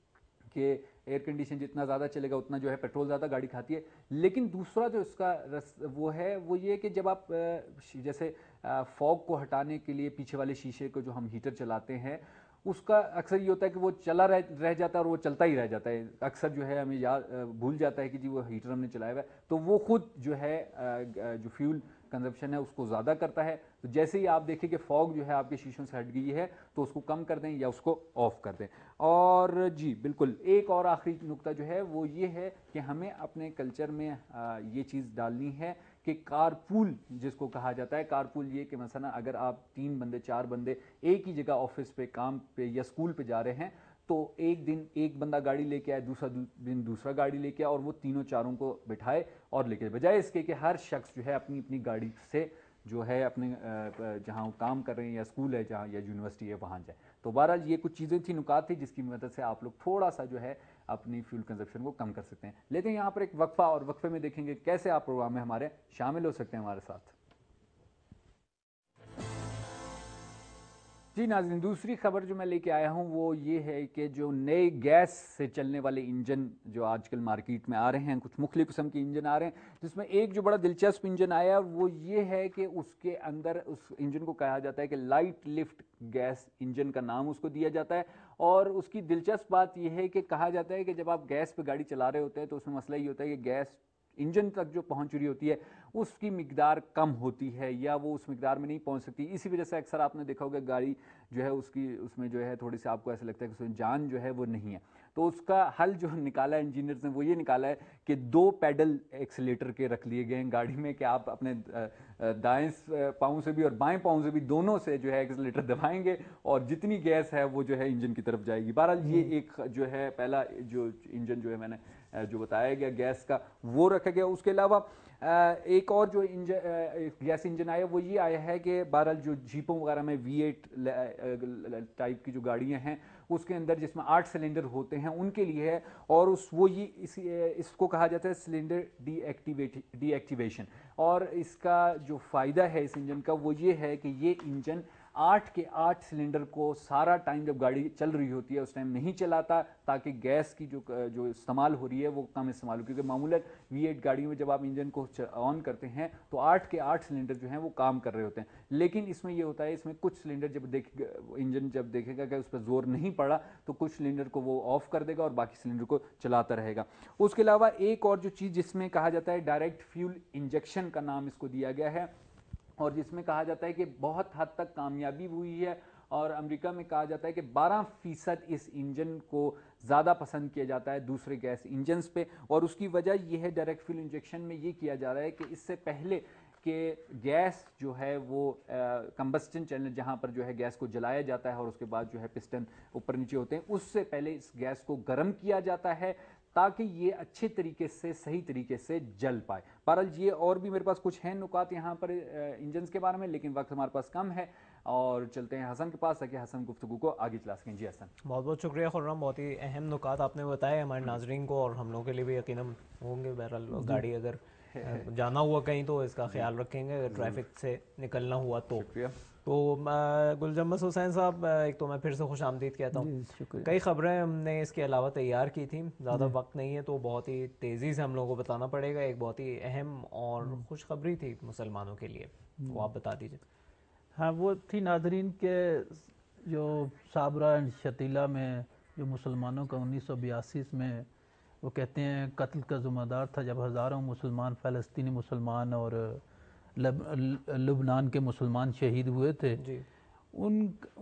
کہ ایئر کنڈیشن جتنا زیادہ چلے گا اتنا جو ہے پیٹرول زیادہ گاڑی کھاتی ہے. لیکن دوسرا جو اس کا رس وہ ہے وہ یہ کہ جب آپ جیسے فوگ کو ہٹانے کے لیے پیچھے والے شیشے کو جو ہم ہیٹر چلاتے ہیں اس کا اکثر یہ ہوتا ہے کہ وہ چلا رہ رہ جاتا ہے اور وہ چلتا ہی رہ جاتا ہے. اکثر جو ہے ہمیں یاد بھول جاتا ہے کہ جی وہ ہیٹر ہم نے چلایا ہوا ہے, تو وہ خود جو ہے جو فیول کنزمپشن ہے اس کو زیادہ کرتا ہے. تو جیسے ہی آپ دیکھیں کہ فوگ جو ہے آپ کے شیشوں سے ہٹ گئی ہے تو اس کو کم کر دیں یا اس کو آف کر دیں. اور جی بالکل ایک اور آخری نقطہ جو ہے وہ یہ ہے کہ ہمیں اپنے کلچر میں یہ چیز ڈالنی ہے کہ کار پول جس کو کہا جاتا ہے, کار پول یہ کہ مثلا اگر آپ تین بندے چار بندے ایک ہی جگہ آفس پہ کام پہ یا اسکول پہ جا رہے ہیں تو ایک دن ایک بندہ گاڑی لے کے آئے, دوسرا دن دوسرا گاڑی لے کے آئے اور وہ تینوں چاروں کو بٹھائے اور لے کے, بجائے اس کے کہ ہر شخص جو ہے اپنی اپنی گاڑی سے جو ہے اپنے جہاں وہ کام کر رہے ہیں یا اسکول ہے جہاں یا یونیورسٹی ہے وہاں جائے. تو بہرحال یہ کچھ چیزیں تھیں, نکات تھی جس کی مدد سے آپ لوگ تھوڑا سا جو ہے اپنی فیول کنزپشن کو کم کر سکتے ہیں. لیتے ہیں یہاں پر ایک وقفہ, اور وقفے میں دیکھیں گے کیسے آپ پروگرام میں ہمارے شامل ہو سکتے ہیں ہمارے ساتھ. جی ناظرین, دوسری خبر جو میں لے کے آیا ہوں وہ یہ ہے کہ جو نئے گیس سے چلنے والے انجن جو آج کل مارکیٹ میں آ رہے ہیں, کچھ مختلف قسم کے انجن آ رہے ہیں, جس میں ایک جو بڑا دلچسپ انجن آیا وہ یہ ہے کہ اس کے اندر اس انجن کو کہا جاتا ہے کہ لائٹ لفٹ گیس انجن کا نام اس کو دیا جاتا ہے. اور اس کی دلچسپ بات یہ ہے کہ کہا جاتا ہے کہ جب آپ گیس پہ گاڑی چلا رہے ہوتے ہیں تو اس میں مسئلہ یہ ہوتا ہے کہ گیس انجن تک جو پہنچ رہی ہوتی ہے اس کی مقدار کم ہوتی ہے یا وہ اس مقدار میں نہیں پہنچ سکتی. اسی وجہ سے اکثر آپ نے دیکھا ہوگا گاڑی جو ہے اس کی اس میں جو ہے تھوڑی سی آپ کو ایسا لگتا ہے کہ اس میں جان جو ہے وہ نہیں ہے. تو اس کا حل جو نکالا ہے انجینئرز نے وہ یہ نکالا ہے کہ دو پیڈل ایکسیلیٹر کے رکھ لیے گئے ہیں گاڑی میں کہ آپ اپنے دائیں پاؤں سے بھی اور بائیں پاؤں سے بھی دونوں سے جو ہے ایکسیلیٹر دبائیں گے اور جتنی گیس ہے وہ جو ہے انجن کی طرف جائے گی. بہرحال یہ ایک جو ہے پہلا جو انجن جو ہے میں نے جو بتایا گیا گیس کا وہ رکھا گیا. اس کے علاوہ ایک اور جو گیس انجن آیا وہ یہ آیا ہے کہ بہرحال جو جیپوں وغیرہ میں وی ایٹ ٹائپ کی جو گاڑیاں ہیں اس کے اندر جس میں آٹھ سلنڈر ہوتے ہیں ان کے لیے ہے, اور اس وہ یہ اس, اس کو کہا جاتا ہے cylinder deactivate deactivation. اور اس کا جو فائدہ ہے اس انجن کا وہ یہ ہے کہ یہ انجن آٹھ کے آٹھ سلنڈر کو سارا ٹائم جب گاڑی چل رہی ہوتی ہے اس ٹائم نہیں چلاتا تاکہ گیس کی جو جو استعمال ہو رہی ہے وہ کم استعمال ہو, کیونکہ معمولاً وی ایٹ گاڑیوں میں جب آپ انجن کو آن کرتے ہیں تو آٹھ کے آٹھ سلنڈر جو ہیں وہ کام کر رہے ہوتے ہیں. لیکن اس میں یہ ہوتا ہے اس میں کچھ سلنڈر جب دیکھ انجن جب دیکھے گا کہ اس پہ زور نہیں پڑا تو کچھ سلنڈر کو وہ آف کر دے گا اور باقی سلنڈر کو چلاتا رہے گا. اس کے علاوہ ایک اور جو چیز جس میں کہا جاتا ہے ڈائریکٹ فیول انجیکشن کا نام اس کو دیا گیا ہے, اور جس میں کہا جاتا ہے کہ بہت حد تک کامیابی ہوئی ہے, اور امریکہ میں کہا جاتا ہے کہ بارہ فیصد اس انجن کو زیادہ پسند کیا جاتا ہے دوسرے گیس انجنز پہ. اور اس کی وجہ یہ ہے ڈائریکٹ فیول انجیکشن میں یہ کیا جا رہا ہے کہ اس سے پہلے کہ گیس جو ہے وہ کمبسٹن چینل جہاں پر جو ہے گیس کو جلایا جاتا ہے اور اس کے بعد جو ہے پسٹن اوپر نیچے ہوتے ہیں, اس سے پہلے اس گیس کو گرم کیا جاتا ہے تاکہ یہ اچھے طریقے سے صحیح طریقے سے جل پائے. بہرحال یہ اور بھی میرے پاس کچھ ہیں نکات یہاں پر انجنز کے بارے میں, لیکن وقت ہمارے پاس کم ہے اور چلتے ہیں حسن کے پاس تاکہ حسن گفتگو کو آگے چلا سکیں. جی حسن. بہت بہت شکریہ خرم, بہت ہی اہم نکات آپ نے بتائے ہمارے ناظرین کو اور ہم لوگوں کے لیے بھی یقیناً ہوں گے. بہرحال گاڑی اگر جانا ہوا کہیں تو اس کا خیال رکھیں گے, اگر ٹریفک سے نکلنا ہوا تو. شکریہ. تو گلجمس حسین صاحب, ایک تو میں پھر سے خوش آمدید کہتا ہوں. کئی خبریں ہم نے اس کے علاوہ تیار کی تھیں, زیادہ وقت نہیں ہے تو بہت ہی تیزی سے ہم لوگوں کو بتانا پڑے گا. ایک بہت ہی اہم اور خوشخبری تھی مسلمانوں کے لیے, وہ آپ بتا دیجیے. ہاں, وہ تھی ناظرین کے جو صابرہ شتیلہ میں جو مسلمانوں کا انیس سو بیاسی میں وہ کہتے ہیں قتل کا ذمہ دار تھا, جب ہزاروں مسلمان فلسطینی مسلمان اور لب لبنان کے مسلمان شہید ہوئے تھے. جی. ان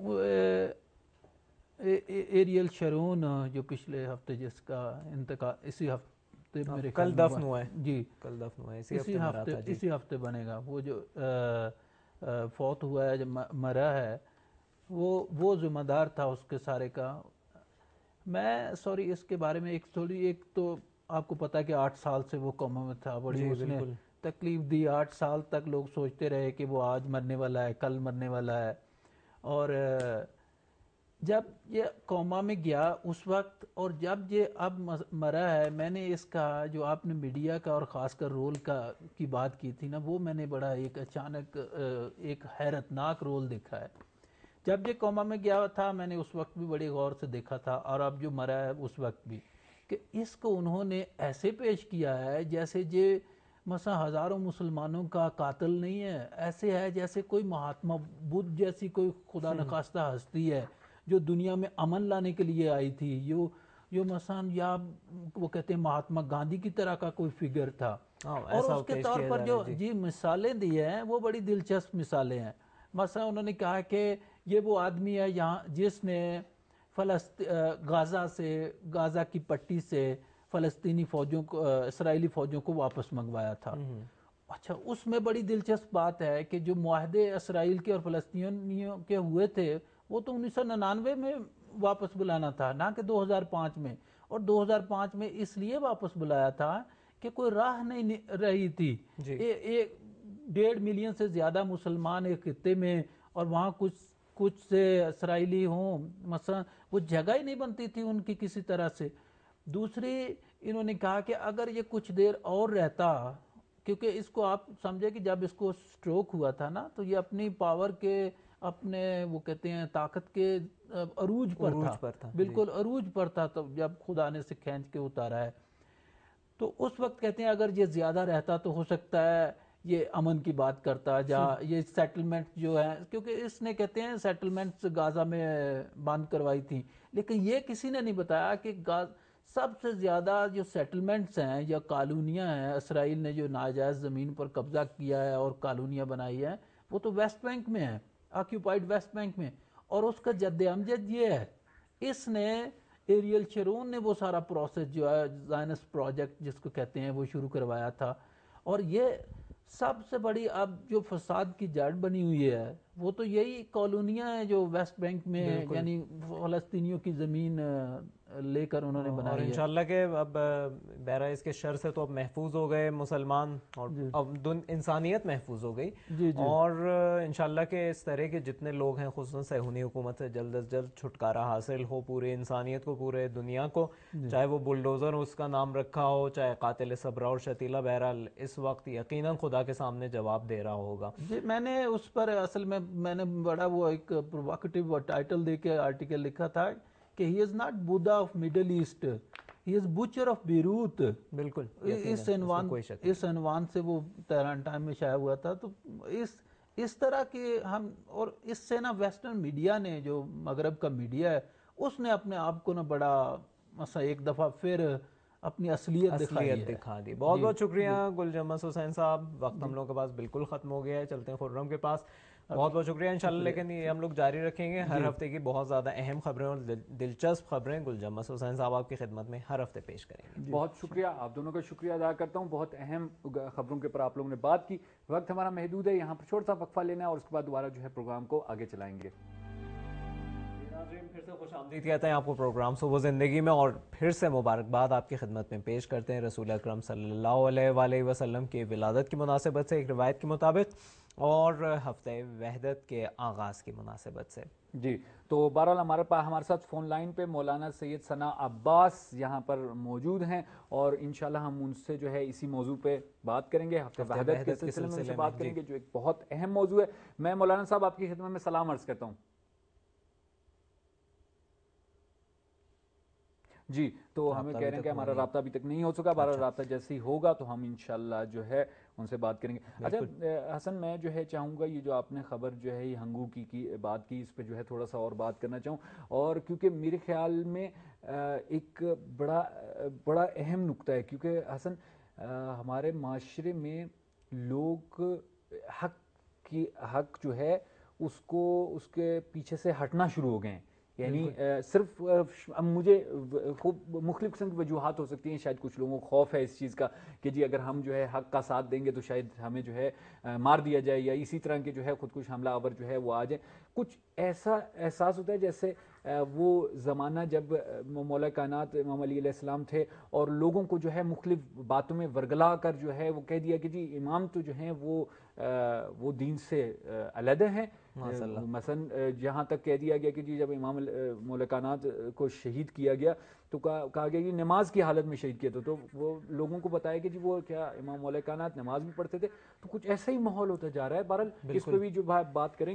ایریل شرون جو پچھلے ہفتے جس کا انتقال اسی ہفتے میرے کل دفن ہوا ہے. جی کل دفن ہوا ہے, اسی ہفتے اسی ہفتے بنے گا. وہ جو فوت ہوا ہے, جو مرا ہے, وہ وہ ذمہ دار تھا اس کے سارے کا. میں سوری اس کے بارے میں ایک تھوڑی, ایک تو آپ کو پتا ہے کہ آٹھ سال سے وہ کوما میں تھا, بڑی اس نے تکلیف دی. آٹھ سال تک لوگ سوچتے رہے کہ وہ آج مرنے والا ہے, کل مرنے والا ہے. اور جب یہ کوما میں گیا اس وقت, اور جب یہ اب مرا ہے, میں نے اس کا جو آپ نے میڈیا کا اور خاص کر رول کا کی بات کی تھی نا, وہ میں نے بڑا ایک اچانک ایک حیرتناک رول دیکھا ہے. جب یہ کوما میں گیا تھا میں نے اس وقت بھی بڑی غور سے دیکھا تھا، اور اب جو مرا ہے اس وقت بھی، کہ اس کو انہوں نے ایسے پیش کیا ہے جیسے یہ مثلا ہزاروں مسلمانوں کا قاتل نہیں ہے، ایسے ہے جیسے کوئی مہاتما بدھ جیسی کوئی خدا نخواستہ ہستی ہے جو دنیا میں امن لانے کے لیے آئی تھی، جو جو مثلا یا وہ کہتے ہیں مہاتما گاندھی کی طرح کا کوئی فگر تھا. اور اس کے طور پر جو جی مثالیں دی ہیں وہ بڑی دلچسپ مثالیں ہیں. مثلا انہوں نے کہا کہ یہ وہ آدمی ہے یہاں جس نے فلسطین غازہ سے غازہ کی پٹی سے فلسطینی فوجوں کو اسرائیلی فوجوں کو واپس منگوایا تھا. اچھا اس میں بڑی دلچسپ بات ہے کہ جو معاہدے اسرائیل کے اور فلسطینیوں کے ہوئے تھے وہ تو انیس سو ننانوے میں واپس بلانا تھا، نہ کہ دو ہزار پانچ میں. اور دو ہزار پانچ میں اس لیے واپس بلایا تھا کہ کوئی راہ نہیں رہی تھی. ایک ڈیڑھ ملین سے زیادہ مسلمان ایک خطے میں، اور وہاں کچھ کچھ سے اسرائیلی ہوں، مثلا وہ جگہ ہی نہیں بنتی تھی ان کی کسی طرح سے. دوسری انہوں نے کہا کہ اگر یہ کچھ دیر اور رہتا، کیونکہ اس کو آپ سمجھے کہ جب اس کو سٹروک ہوا تھا نا تو یہ اپنی پاور کے اپنے وہ کہتے ہیں طاقت کے عروج پر تھا، بالکل عروج پر تھا، تو جب خدا نے اسے کھینچ کے اتارا ہے. تو اس وقت کہتے ہیں اگر یہ زیادہ رہتا تو ہو سکتا ہے یہ امن کی بات کرتا، یا یہ سیٹلمنٹ جو ہے، کیونکہ اس نے کہتے ہیں سیٹلمنٹس غازہ میں بند کروائی تھی، لیکن یہ کسی نے نہیں بتایا کہ سب سے زیادہ جو سیٹلمنٹس ہیں یا کالونیاں ہیں اسرائیل نے جو ناجائز زمین پر قبضہ کیا ہے اور کالونیاں بنائی ہیں وہ تو ویسٹ بینک میں ہیں، آکیوپائڈ ویسٹ بینک میں. اور اس کا جد امجد یہ ہے، اس نے ایریل شرون نے وہ سارا پروسیس جو ہے زائنس پروجیکٹ جس کو کہتے ہیں وہ شروع کروایا تھا. اور یہ سب سے بڑی اب جو فساد کی جڑ بنی ہوئی ہے وہ تو یہی کالونیاں ہیں جو ویسٹ بینک میں یعنی فلسطینیوں کی زمین لے کر انہوں نے بنائی ہے. اور انشاءاللہ کہ اب بہرحال اس کے شر سے تو اب محفوظ ہو گئے مسلمان، اور اب انسانیت محفوظ ہو گئی. اور انشاءاللہ کہ اس طرح کے جتنے لوگ ہیں خصوصاً صہیونی حکومت سے جلد از جلد چھٹکارا حاصل ہو پورے انسانیت کو، پورے دنیا کو، چاہے وہ بلڈوزر اس کا نام رکھا ہو، چاہے قاتل صبرا اور شتیلہ، بہرحال اس وقت یقیناً خدا کے سامنے جواب دے رہا ہوگا. جی میں نے اس پر اصل میں میں نے بڑا وہ ایک پرووکیٹو ٹائٹل دے کے آرٹیکل لکھا تھا کہ he is not Buddha of middle east, he is butcher of Beirut. بالکل اس عنوان اس عنوان سے وہ تہران ٹائم میں شائع ہوا تھا. تو اس اس طرح کے ہم، اور اس سے نا ویسٹرن میڈیا نے، جو مغرب کا میڈیا ہے، اس نے اپنے آپ کو نا بڑا مثلا ایک دفعہ پھر اپنی اصلیت اصلیت دکھا دی. بہت بہت شکریہ گل جمس حسین صاحب. وقت ہم لوگوں کے پاس بالکل ختم ہو گیا ہے، چلتے ہیں خرم کے پاس. بہت بہت شکریہ انشاءاللہ. لیکن یہ ہم لوگ جاری رکھیں گے، ہر ہفتے کی بہت زیادہ اہم خبریں اور دلچسپ خبریں گل جمس حسین صاحب آپ کی خدمت میں ہر ہفتے پیش کریں گے. بہت شکریہ، آپ دونوں کا شکریہ ادا کرتا ہوں. بہت اہم خبروں کے اوپر آپ لوگوں نے بات کی. وقت ہمارا محدود ہے، یہاں پر چھوٹا سا وقفہ لینا ہے اور اس کے بعد دوبارہ جو ہے پروگرام کو آگے چلائیں گے. پھر سے خوش آمدید کہتے ہیں آپ کو پروگرام صبح زندگی میں، اور پھر سے مبارکباد آپ کی خدمت میں پیش کرتے ہیں رسول اکرم صلی اللہ علیہ وآلہ وسلم کی ولادت کی مناسبت سے، ایک روایت کے مطابق، اور ہفتہ وحدت کے آغاز کی مناسبت سے. جی تو بہرحال ہمارے پاس ہمارے ساتھ فون لائن پہ مولانا سید ثنا عباس یہاں پر موجود ہیں، اور انشاءاللہ ہم ان سے جو ہے اسی موضوع پہ بات کریں گے، ہفتہ وحدت کے سلسلے میں ان سے بات کریں گے جو ایک بہت اہم موضوع ہے. میں مولانا صاحب آپ کی خدمت میں سلام عرض کرتا ہوں. جی تو ہمیں کہہ رہے ہیں کہ ہمارا رابطہ ابھی تک نہیں ہو چکا، ہمارا رابطہ جیسے ہی ہوگا تو ہم انشاءاللہ جو ہے ان سے بات کریں گے. اچھا حسن، میں جو ہے چاہوں گا یہ جو آپ نے خبر جو ہے یہ ہنگو کی کی بات کی، اس پہ جو ہے تھوڑا سا اور بات کرنا چاہوں، اور کیونکہ میرے خیال میں ایک بڑا بڑا اہم نکتہ ہے، کیونکہ حسن ہمارے معاشرے میں لوگ حق کی حق جو ہے اس کو اس کے پیچھے سے ہٹنا شروع ہو گئے ہیں. یعنی صرف مجھے خوب مختلف قسم کی وجوہات ہو سکتی ہیں، شاید کچھ لوگوں کو خوف ہے اس چیز کا کہ جی اگر ہم جو ہے حق کا ساتھ دیں گے تو شاید ہمیں جو ہے مار دیا جائے، یا اسی طرح کے جو ہے خود کش حملہ آور جو ہے وہ آ جائیں. کچھ ایسا احساس ہوتا ہے جیسے وہ زمانہ جب مولا کائنات امام علی علیہ السلام تھے اور لوگوں کو جو ہے مختلف باتوں میں ورگلا کر جو ہے وہ کہہ دیا کہ جی امام تو جو ہیں وہ وہ دین سے علیحدہ ہیں. مثلا جہاں تک کہہ دیا گیا کہ جی جب امام مولا کائنات کو شہید کیا گیا تو کہا گیا کہ نماز کی حالت میں شہید کیا تھا، تو وہ لوگوں کو بتایا کہ جی وہ کیا امام مولا کائنات نماز بھی پڑھتے تھے. تو کچھ ایسا ہی ماحول ہوتا جا رہا ہے. بہرحال اس پہ بھی جو بات کریں گے.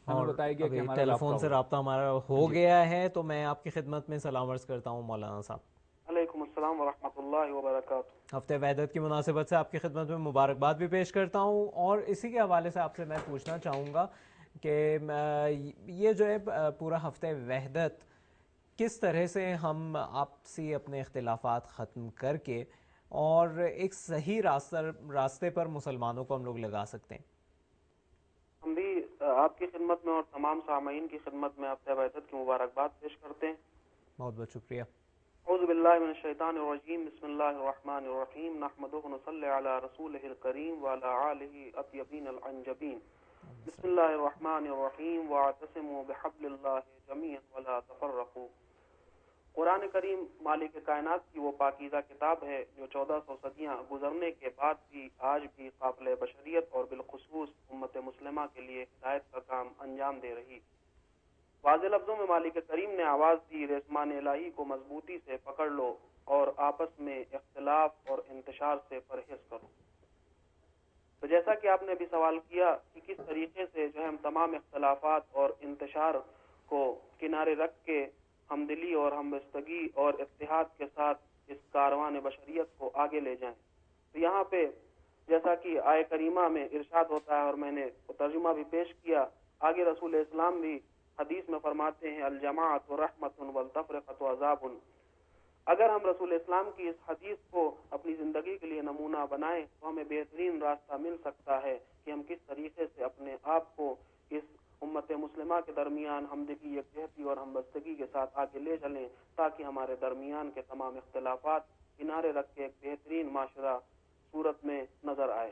ہمیں بتایا گیا کہ ہمارا ٹیلی فون سے رابطہ ہمارا ہو گیا ہے، تو میں آپ کی خدمت میں سلام عرض کرتا ہوں مولانا صاحب۔ علیکم السلام ورحمۃ اللہ وبرکاتہ۔ ہفتہ وحدت کی مناسبت سے آپ کی خدمت میں مبارکباد بھی پیش کرتا ہوں، اور اسی کے حوالے سے آپ سے میں پوچھنا چاہوں گا کہ یہ جو ہے پورا ہفتہ وحدت کس طرح سے ہم آپسی اپنے اختلافات ختم کر کے اور ایک صحیح راستہ راستے پر مسلمانوں کو ہم لوگ لگا سکتے ہیں؟ ہم بھی آپ کی خدمت میں اور تمام سامعین کی خدمت میں ہفتہ وحدت کی مبارکباد پیش کرتے ہیں۔ بہت بہت شکریہ۔ اعوذ باللہ من الشیطان الرجیم، بسم اللہ الرحمن الرحیم، نحمدہ ونصلی علی رسولہ الکریم وعلی آلہ اطیبین الانجبین، بسم اللہ الرحمن الرحیم، واعتصموا بحبل اللہ جمیعا ولا تفرقوا۔ قرآن کریم مالک کائنات کی وہ پاکیزہ کتاب ہے جو چودہ سو صدیاں گزرنے کے بعد بھی آج بھی قابل بشریت اور بالخصوص امت مسلمہ کے لیے ہدایت کا کام انجام دے رہی۔ واضح لفظوں میں مالک کریم نے آواز دی، ریسمان الہی کو مضبوطی سے پکڑ لو اور آپس میں اختلاف اور انتشار سے پرہیز کرو۔ تو جیسا کہ آپ نے بھی سوال کیا کہ کس طریقے سے جو ہے ہم تمام اختلافات اور انتشار کو کنارے رکھ کے ہمدلی اور ہمبستگی اور اتحاد کے ساتھ اس کاروان بشریت کو آگے لے جائیں، تو یہاں پہ جیسا کہ آیہ کریمہ میں ارشاد ہوتا ہے اور میں نے ترجمہ بھی پیش کیا، آگے رسول اسلام بھی حدیث میں فرماتے ہیں الجماعت رحمت والتفرقۃ عذاب۔ اگر ہم رسول اسلام کی اس حدیث کو اپنی زندگی کے لیے نمونہ بنائیں تو ہمیں بہترین راستہ مل سکتا ہے کہ ہم کس طریقے سے اپنے آپ کو اس امت مسلمہ کے درمیان ہمدلی، یکجہتی اور ہمبستگی کے ساتھ آگے لے چلیں، تاکہ ہمارے درمیان کے تمام اختلافات کنارے رکھ کے ایک بہترین معاشرہ صورت میں نظر آئے۔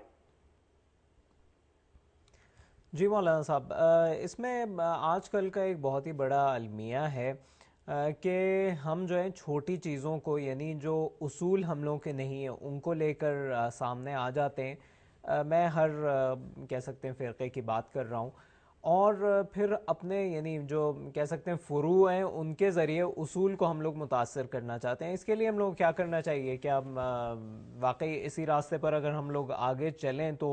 جی مولانا صاحب، اس میں آج کل کا ایک بہت ہی بڑا المیہ ہے کہ ہم جو ہیں چھوٹی چیزوں کو، یعنی جو اصول ہم لوگوں کے نہیں ہیں ان کو لے کر سامنے آ جاتے ہیں۔ میں ہر کہہ سکتے ہیں فرقے کی بات کر رہا ہوں، اور پھر اپنے یعنی جو کہہ سکتے ہیں فروع ہیں ان کے ذریعے اصول کو ہم لوگ متاثر کرنا چاہتے ہیں۔ اس کے لیے ہم لوگ کیا کرنا چاہیے؟ کیا واقعی اسی راستے پر اگر ہم لوگ آگے چلیں تو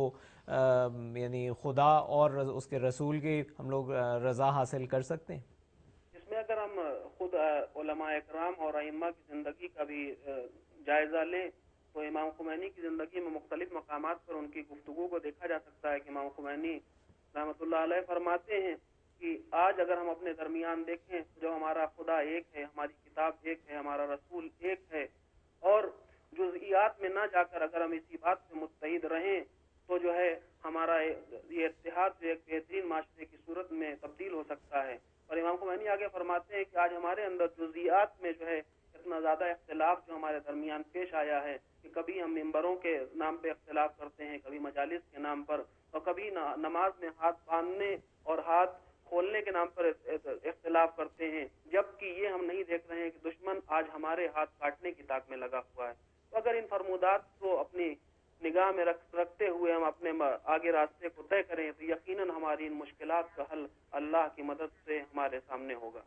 یعنی خدا اور اس کے رسول کی ہم لوگ رضا حاصل کر سکتے ہیں؟ اس میں اگر ہم خود علماء اکرام اور ائمہ کی زندگی کا بھی جائزہ لیں تو امام خمینی کی زندگی میں مختلف مقامات پر ان کی گفتگو کو دیکھا جا سکتا ہے کہ امام خمینی رحمۃ اللہ علیہ فرماتے ہیں کہ آج اگر ہم اپنے درمیان دیکھیں جو ہمارا خدا ایک ہے، ہماری کتاب ایک ہے، ہمارا رسول ایک ہے، اور جزئیات میں نہ جا کر اگر ہم اسی بات سے متحد رہیں تو جو ہے ہمارا یہ اتحاد جو ایک بہترین معاشرے کی صورت میں تبدیل ہو سکتا ہے۔ اور امام خمینی آگے فرماتے ہیں کہ آج ہمارے اندر جزئیات میں جو ہے اتنا زیادہ اختلاف جو ہمارے درمیان پیش آیا ہے کہ کبھی ہم ممبروں کے نام پہ اختلاف کرتے ہیں، کبھی مجالس کے نام پر، اور کبھی نماز میں ہاتھ باندھنے اور ہاتھ کھولنے کے نام پر اختلاف کرتے ہیں، جبکہ یہ ہم نہیں دیکھ رہے ہیں کہ دشمن آج ہمارے ہاتھ کاٹنے کی طاق میں لگا ہوا ہے۔ تو اگر ان فرمودات کو اپنی نگاہ میں رکھ رکھتے ہوئے ہم اپنے آگے راستے کو طے کریں تو یقیناً ہماری ان مشکلات کا حل اللہ کی مدد سے ہمارے سامنے ہوگا۔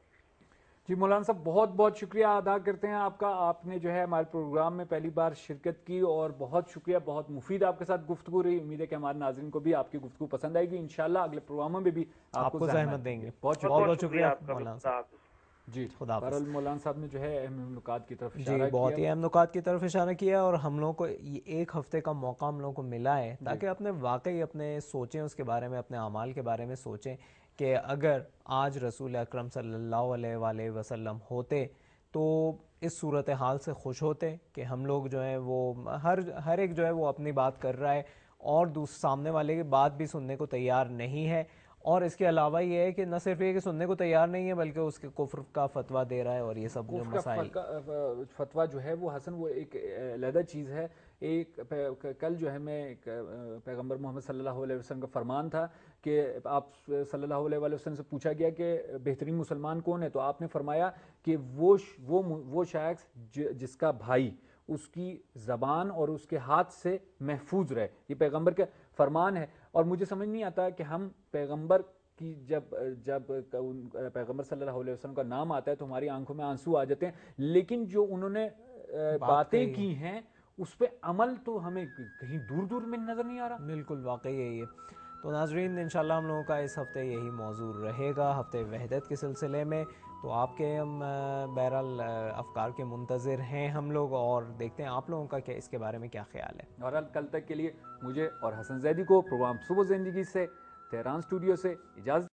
جی مولانا صاحب، بہت بہت شکریہ ادا کرتے ہیں آپ کا، آپ نے جو ہے ہمارے پروگرام میں پہلی بار شرکت کی، اور بہت شکریہ، بہت مفید آپ کے ساتھ گفتگو رہی۔ امید ہے کہ ہمارے ناظرین کو بھی آپ کی گفتگو پسند آئے گی، انشاءاللہ اگلے پروگراموں میں بھی آپ کو زحمت دیں گے۔ بہت بہت شکریہ مولانا صاحب۔ جی بہرحال مولانا صاحب نے جو ہے اہم نکات کی طرف اشارہ کیا، جی بہت ہی اہم نکات کی طرف اشارہ کیا، اور ہم لوگوں کو ایک ہفتے کا موقع ہم لوگوں کو ملا ہے تاکہ اپنے واقعی اپنے سوچیں اس کے بارے میں، اپنے اعمال کے بارے میں سوچیں کہ اگر آج رسول اکرم صلی اللہ علیہ وآلہ وسلم ہوتے تو اس صورتحال سے خوش ہوتے کہ ہم لوگ جو ہیں وہ ہر ہر ایک جو ہے وہ اپنی بات کر رہا ہے اور دوسرے سامنے والے کی بات بھی سننے کو تیار نہیں ہے، اور اس کے علاوہ یہ ہے کہ نہ صرف یہ کہ سننے کو تیار نہیں ہے بلکہ اس کے کفر کا فتویٰ دے رہا ہے، اور یہ سب جو مسائل فتویٰ جو ہے وہ حسن وہ ایک علیحدہ چیز ہے۔ ایک کل جو ہے میں ایک پیغمبر محمد صلی اللہ علیہ وسلم کا فرمان تھا کہ آپ صلی اللہ علیہ وسلم سے پوچھا گیا کہ بہترین مسلمان کون ہے، تو آپ نے فرمایا کہ وہ وہ وہ شخص جس کا بھائی اس کی زبان اور اس کے ہاتھ سے محفوظ رہے، یہ پیغمبر کا فرمان ہے۔ اور مجھے سمجھ نہیں آتا کہ ہم پیغمبر کی جب جب پیغمبر صلی اللہ علیہ وسلم کا نام آتا ہے تو ہماری آنکھوں میں آنسو آ جاتے ہیں، لیکن جو انہوں نے باتیں کی ہیں اس پہ عمل تو ہمیں کہیں دور دور میں نظر نہیں آ رہا۔ بالکل واقعی ہے یہ۔ تو ناظرین انشاءاللہ ہم لوگوں کا اس ہفتے یہی موضوع رہے گا ہفتے وحدت کے سلسلے میں. تو آپ کے ہم بہرحال افکار کے منتظر ہیں ہم لوگ, اور دیکھتے ہیں آپ لوگوں کا کیا اس کے بارے میں کیا خیال ہے. اور کل تک کے لیے مجھے اور حسن زیدی کو پروگرام صبح زندگی سے تہران اسٹوڈیو سے اجازت